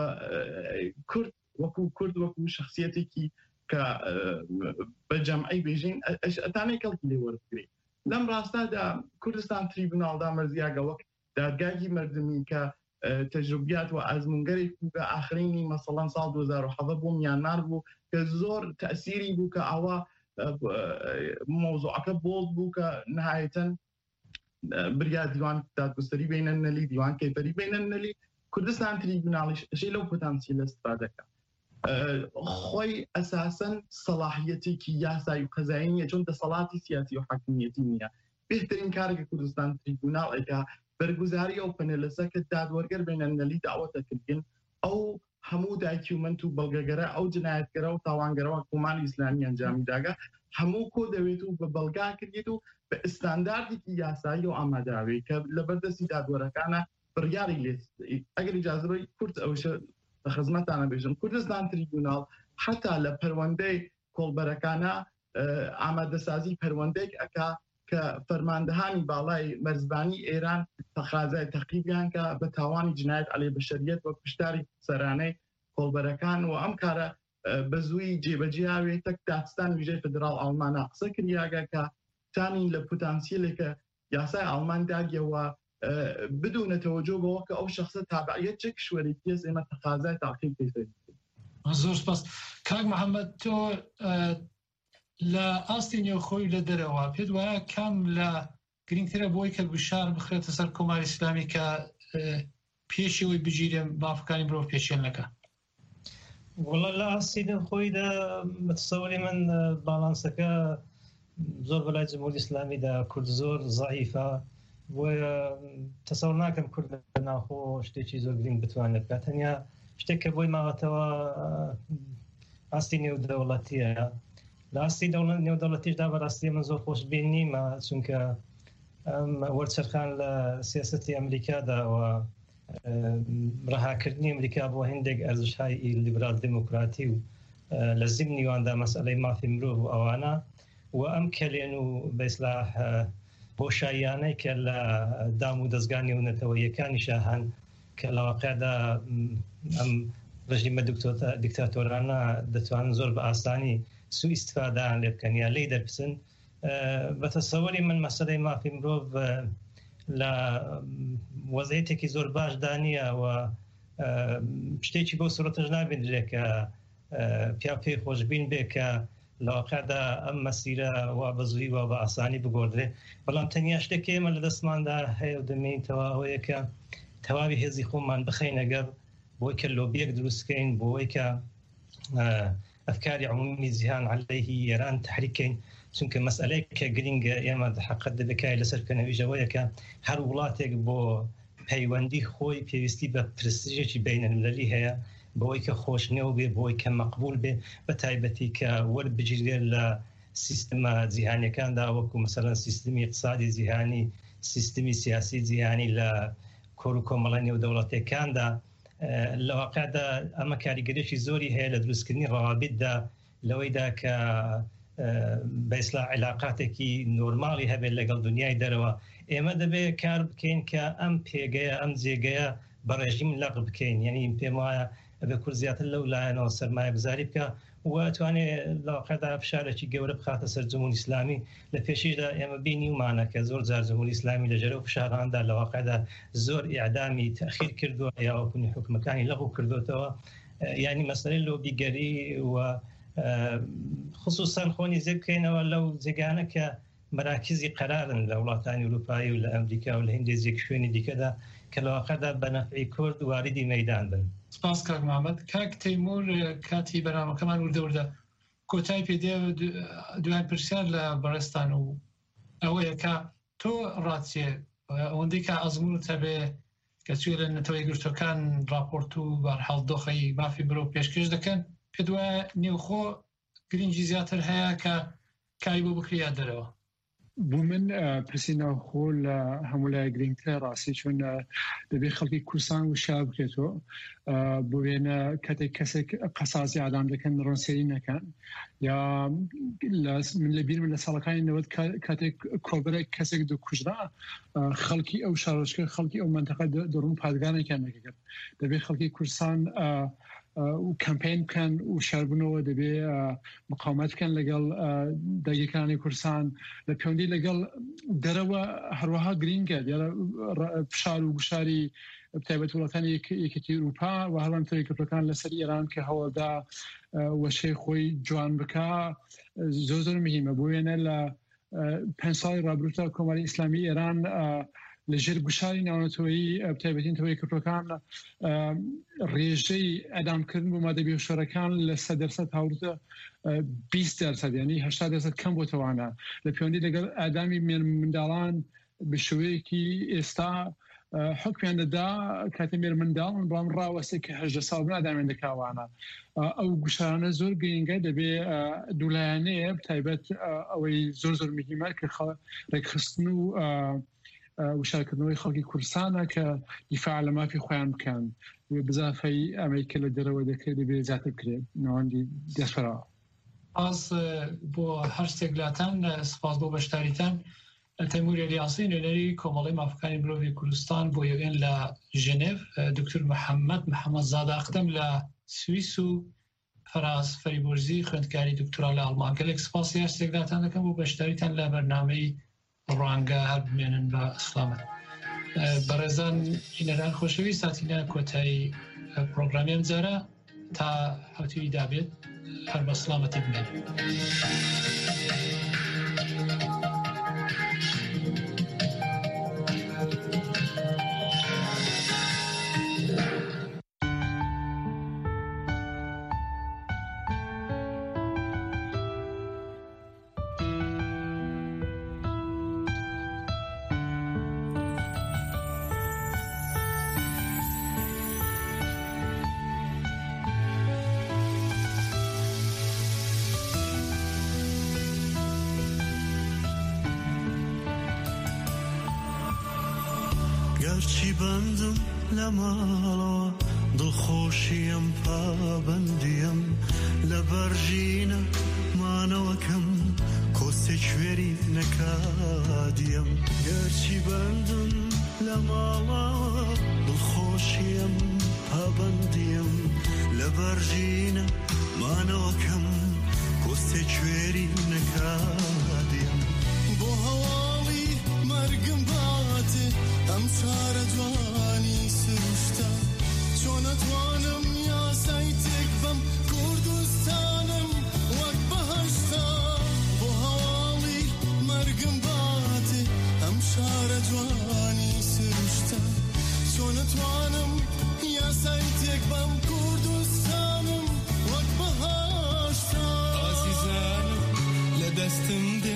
کورد وەکو شخصیەتێکی کە بە جەمعی بێژین ئەتانەی کەڵکی لێ وەرگرێت. لەم ڕاستادا کوردستان تریبوناڵدا مەرزیاگە وەک دادگای مردمی کە تەجروبیات و ئەزمونگەرێک بوو کە ئاخرینی مەسەڵەن ساڵ 2007 بۆ میانمار بوو کە زۆر تەئسیری بوو کە ئەوە مۆزوعەکە بۆڵ بوو کە نهایەتەن بریا دیوان دادگستری بینەرمەلی دیوان کەیفەری بینەرمەلی کوردستان تریبوناڵیش ئەشەی لەو پۆتانسیێلە استفادەکە خۆی ئەساسەن سەلاحیەتێکی یاسایی و قەزایی نیە، چۆن دەسەڵاتی سیاسی و حاکمیەتی نییە. بهترین کارێکە کوردستان تریبوناڵ ئەکا بەرگوزاری ئەو پەنێلەسە کە دادوەرگەر بینەرمەلی داوەتەکردن ئەو هەموو داکیومنت و بەڵگەگەرە ئەو جنایەتگەرە و تاوانگەرەوە کۆماری ئیسلامی ئەنجامی داگا هەموو کۆ دەوێت و بە بەڵگا کردێت و بە ئستانداردێکی یاسایی و ئاماداوی کە لە بەردەستی دادوەرەکانە بڕیاری لێت. ئەگەر ئیجازەبەی کورد ئەوشە بە خزمەتانە بێژم کوردستان تریبوناڵ حتا لە پەروەندەی کۆڵبەرەکانە ئامادەسازی پەروەندەیەک ئەکا کە فەرماندەهانی باڵای مەرزبانی ئێران تەقازای تەقیبیان کە بە تاوانی جنایەت عەلەی بەشەریەت وەک پشتاری سەرانەی کۆڵبەرەکان و ئەم کارە بە زووی جێبەجیاوێت تەک دادستان ویژەی فدراڵ ئەڵمانە قسە کردیاگە کە تانی لە پۆتانسیێلێکە یاسای ئەڵمان داگیەوە بدونە تەوەجۆ بەوە کە ئەو شخصە تابعیەت چه کشوەرێکی هەست ئێمە تەقازای تاقیب پێفەری. زۆر سپاس. کاک محەممەد تۆ لە ئاستی نێوخۆی لە دەرەوە پێت وایە کام لە گرنگترە بۆی کە بشار بخرێتە سەر کۆماری ئیسلامی کە پێشەوەی بگیرێن مافەکانی مرۆڤ پێشێنەکە؟ وڵا لە ئاستی نێوخۆیدا متسەوەری من باڵانسەکە زۆر بەلای جمهوری ئیسلامیدا کورد زۆر زەعیفە و تەسەوڕ ناکەم کورد لە ناوخۆ شتێکی زۆر گرنگ بتوانێت بکات. تەنیا شتێک کە بۆی ماوەتەوە ئاستی نێودەوڵەتیە. لە ئاستی نێودەوڵەتیشدا بەڕاستی من زۆر خۆشبین نیمە، چونکە وەرچەرخان لە سیاسەتی ئەمریکاداوە ڕەهاکردنی ئەمریکا بۆ هەندێک ئەرزش‌های لیبرال دموکراتی و لە زیمنیواندا مەسئلەی مافی مرۆڤ و ئەوانە و ئەم کەلێن و بە ئیسلاح بۆشاییانەی کە لە دام و دەستگانی و نەتەوەیەکانی شاهان کە لە واقعدا ئەم ڕژیمە دیکتاتۆرانە دەتوانن زۆر بە ئاسانی سوء استفادەیان لێ بکەن یا لێی دەربچن. بە تەسەوەری من مەسەلەی مافی مرۆڤ لە وەزعیەتێکی زۆر باشدا نییە و شتێکی بۆ سوورەتەش نابێنرێت کە پیا پێی خۆشبین بێ کە لە واقعدا ئەم مەسیرە وا بەزووی و بە ئاسانی بگۆڕدرێ. بەڵام تەنیا شتێکی ئێمە لە دەستماندا هەیە و دەمێنیتەوە ئەوەیە کە تەواوی هێزی خۆمان بخەینەگەر بۆی کە لۆبیەک دروستکەین بۆی کە ئەفکاری عمومی جیهان عەلەیهی ئێران تحریکەین چونکە مەسئلەیە کە گرینگە ئێمە حقت دەبێکای لەسەر کەنەویژەوەیە کە هەر وڵاتێک بۆ پەیوەندی خۆی پێویستی بە پرستیژێکی بینەلملەلی هەیە بۆی کە خۆشنەوە بێ بۆی کە مەقبول بێ بە تایبەتی کە وەربگیرێت لە سیستەمە جیهانیەکاندا وەکو مەسەڵەن سیستمی اقتصادی جیهانی سیستمی سیاسی جیهانی لە کۆر و کۆمەڵە نێودەوڵەتیەکاندا لە واقعدا ئەمە کاریگەریەکی زۆری هەیە لە دروستکردنی ڕەوابیتدا لەوەیدا کە بە ئیسلاح علاقاتێکی نۆرماڵی هەبێت لەگەڵ دنیای دەرەوە ئێمە دەبێت کار بکەین کە ئەم پێگەیە ئەم جێگەیە بە ڕێژیم لەق بکەین یعنی پێم وایە ئەبێ کورد زیاتر لەو لایەنەوە سەرمایە گوزاری بکە و توانێت لە واقعدا فشارێکی گەورە بخاتە سەر جمهوری ئیسلامی لە پێشیشدا ئێمە بینی ومانە کە زۆر جار جمهوری ئیسلامی لە ژێرەوە فشاراندا لە واقعدا زۆر ئیعدامی تەخیر کردووە یا وەکوونی حکومەکانی لەغو کردوتەوە یعنی مەسەلەی لۆبیگەری و خصوصا خۆنی زێ بکەینەوە لەو جێگانە کە مراکزی قەرارن لە وڵاتانی ئەوروپایی و لە ئەمریکا و لە هەندێک شوێنی دیکەدا کە لە واقعدا بە نەفعی کورد واردی مەیدان بن. سپاس کاک محەممەد. کاک تەیموور کاتی بەرنامەکەمان وردەوردە کۆتایی پێدێ دوایین پرسیار لە بەڕێستان و ئەوەیە کە تۆ ڕاتیێ ئەوەندەی کە ئەزمون هەبێ کە چوێ لە نەتەوەی گرتوەکان راپۆرت و بەرحاڵ دۆخەی مافی برۆ پێشکەش دەکەن پێ دوایە نێوخۆ گرنگی زیاتر هەیە کە کاری بۆ بکریا دەرەوە. بۆ من پرسیینەوە خۆ لە هەموو لای گرنگترە ڕاستی چون دەبێت خەڵکی کوردستان وشا بکرێتەوە بۆ وێنە کاتێک کەسێک قەسازی ئادام دەکەن ڕۆنسێری نەکەن یا من لە بیر من لە ساڵەکانی نەوەت کاتێک کۆبرێک کەسێک دۆکوژرا خەڵکی ئەو شارۆچکە خەڵکی ئەو منتەقە دەڕوون پادگانێکیان نەکەکرد دەبێت خەڵکی کوردستان و کەمپین بکەن و شاربوونەوە دەبێ مقاومەت بکەن لەگەڵ داگیرکانی کوردستان لە پەیوەندی لەگەڵ دەرەوە هەروەها گرینگە فشار و گوشاری بتایبەت وڵاتانی یەکێتی ئەوروپا و هەڵام تەوەیەکەوتەکان لەسەر ئێران کە هەوڵدا وەشەی خۆی جوان بکە زۆر مهمە بۆ وێنە لە 5 ساڵی ڕابردوودا کۆماری ئیسلامی ئێران لەژێر گوشاری ناونەتەوەیی بتایبەتین تەوەیەکەوتەکان ڕێژەی ئەدامکردن بۆ مادەبی شۆرەکان لە 100% هاوردە 20% ینی 80% کەم بۆتەوانە لە پەیوەندی لەگەڵ ئادامی منداڵان بە شێوەیەکی ئێستا حکمیان دەدا کاتێ مێر منداڵن بەڵام ڕاوەستێک کە 18 ساڵ بن ئادامیان دەکاوانە ئەو گوشارانە زۆر گرنگە دەبێ دوولایانەیە بتایبەت ئەوەی زۆر مهمە کە ڕێکخستن و وشارکردنەوەی خەڵکی کوردستانە کە دیفاع لە مافی خۆیان بکەن بزافەی ئەمریکا لە دەرەوە دەکرێت دەبێت زیاتر بکرێت ناوەندی دەسپەرەوە. سپاس بۆ هەر شتێکلاتان سپاس بۆ بەشداریتان. تەیموور ئەلیاسی نوێنەری کۆمەڵی مافەکانی مرۆڤی کوردستان بۆ یۆن لە ژنێڤ دکتۆر محەممەد زادا ئەقدەم لە سویس و فەراس فەریبۆرزی خوێندکاری دکتۆرا لە ئەڵمان گەلێک سپاسی هەر شتێکلاتان دەکەم بۆ بەشداریتان لە بەرنامەی ڕوانگە هەر بمێنن بە ئەسلامەت. بەڕێزان ژینەران خۆشەویست هاتینە کۆتایی پرۆگرامیم جارە تا هەوتوی دابێت هەر بە سلامەتی بمێن. گەرچی بەندم لە ماڵەوە دڵخۆشیم پابەندیم لە بەرژینە مانەوەکەم کۆستێک کوێری نەکادیم گەرچی بەندم لە ماڵەوە دڵخۆشیم پابەندیم لە بەرژینە مانەوەکەم کۆستێک کوێری نەکادیم بۆ هەواڵی مەرگم باتێ ئەم چارە جوانی سروشتە چۆن ئەتوانم یاسای تێک بەم کوردستانم وەک بەهەشتا بۆ هەواڵی مەرگم باتێ ئەم شارە جوانی سروشتە چۆن ئەتوانم یاسای تێک بەم کوردستانم وەک بەهەشتا ئازیزانم لە دەستم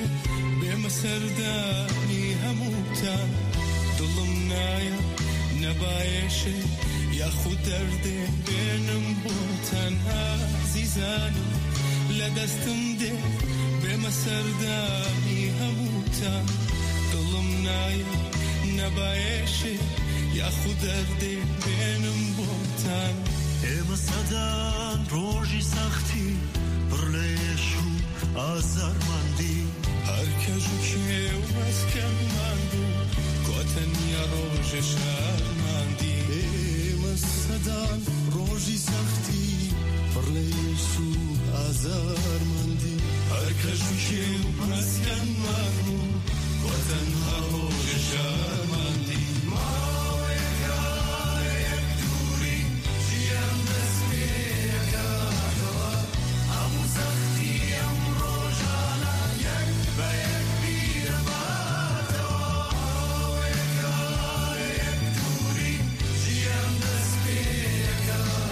سەردانی هەمووتان دڵم نایە نەبایەشێ یاخود دەردێ بێنم بۆ تەنها زیزانم لە دەستم دێ بێمە سەردانی هەمووتان دڵم نایە نەبایەشێ یاخود دەردێ بێنم بۆتان ئێمە سەدان ڕۆژی سەختی پڕ لە ئێش و ئازارماندی هەر کەژ و کێ و مەسکەنمان بوو گۆتەنیا ڕۆژە شارماندی ئێمە سەدان ڕۆژی سەختی پڕ لە ئێش و ئازارماندی هەر کەژ و کێ و مەسکەنمان بوو گۆتەنیا ڕۆژە شارماندی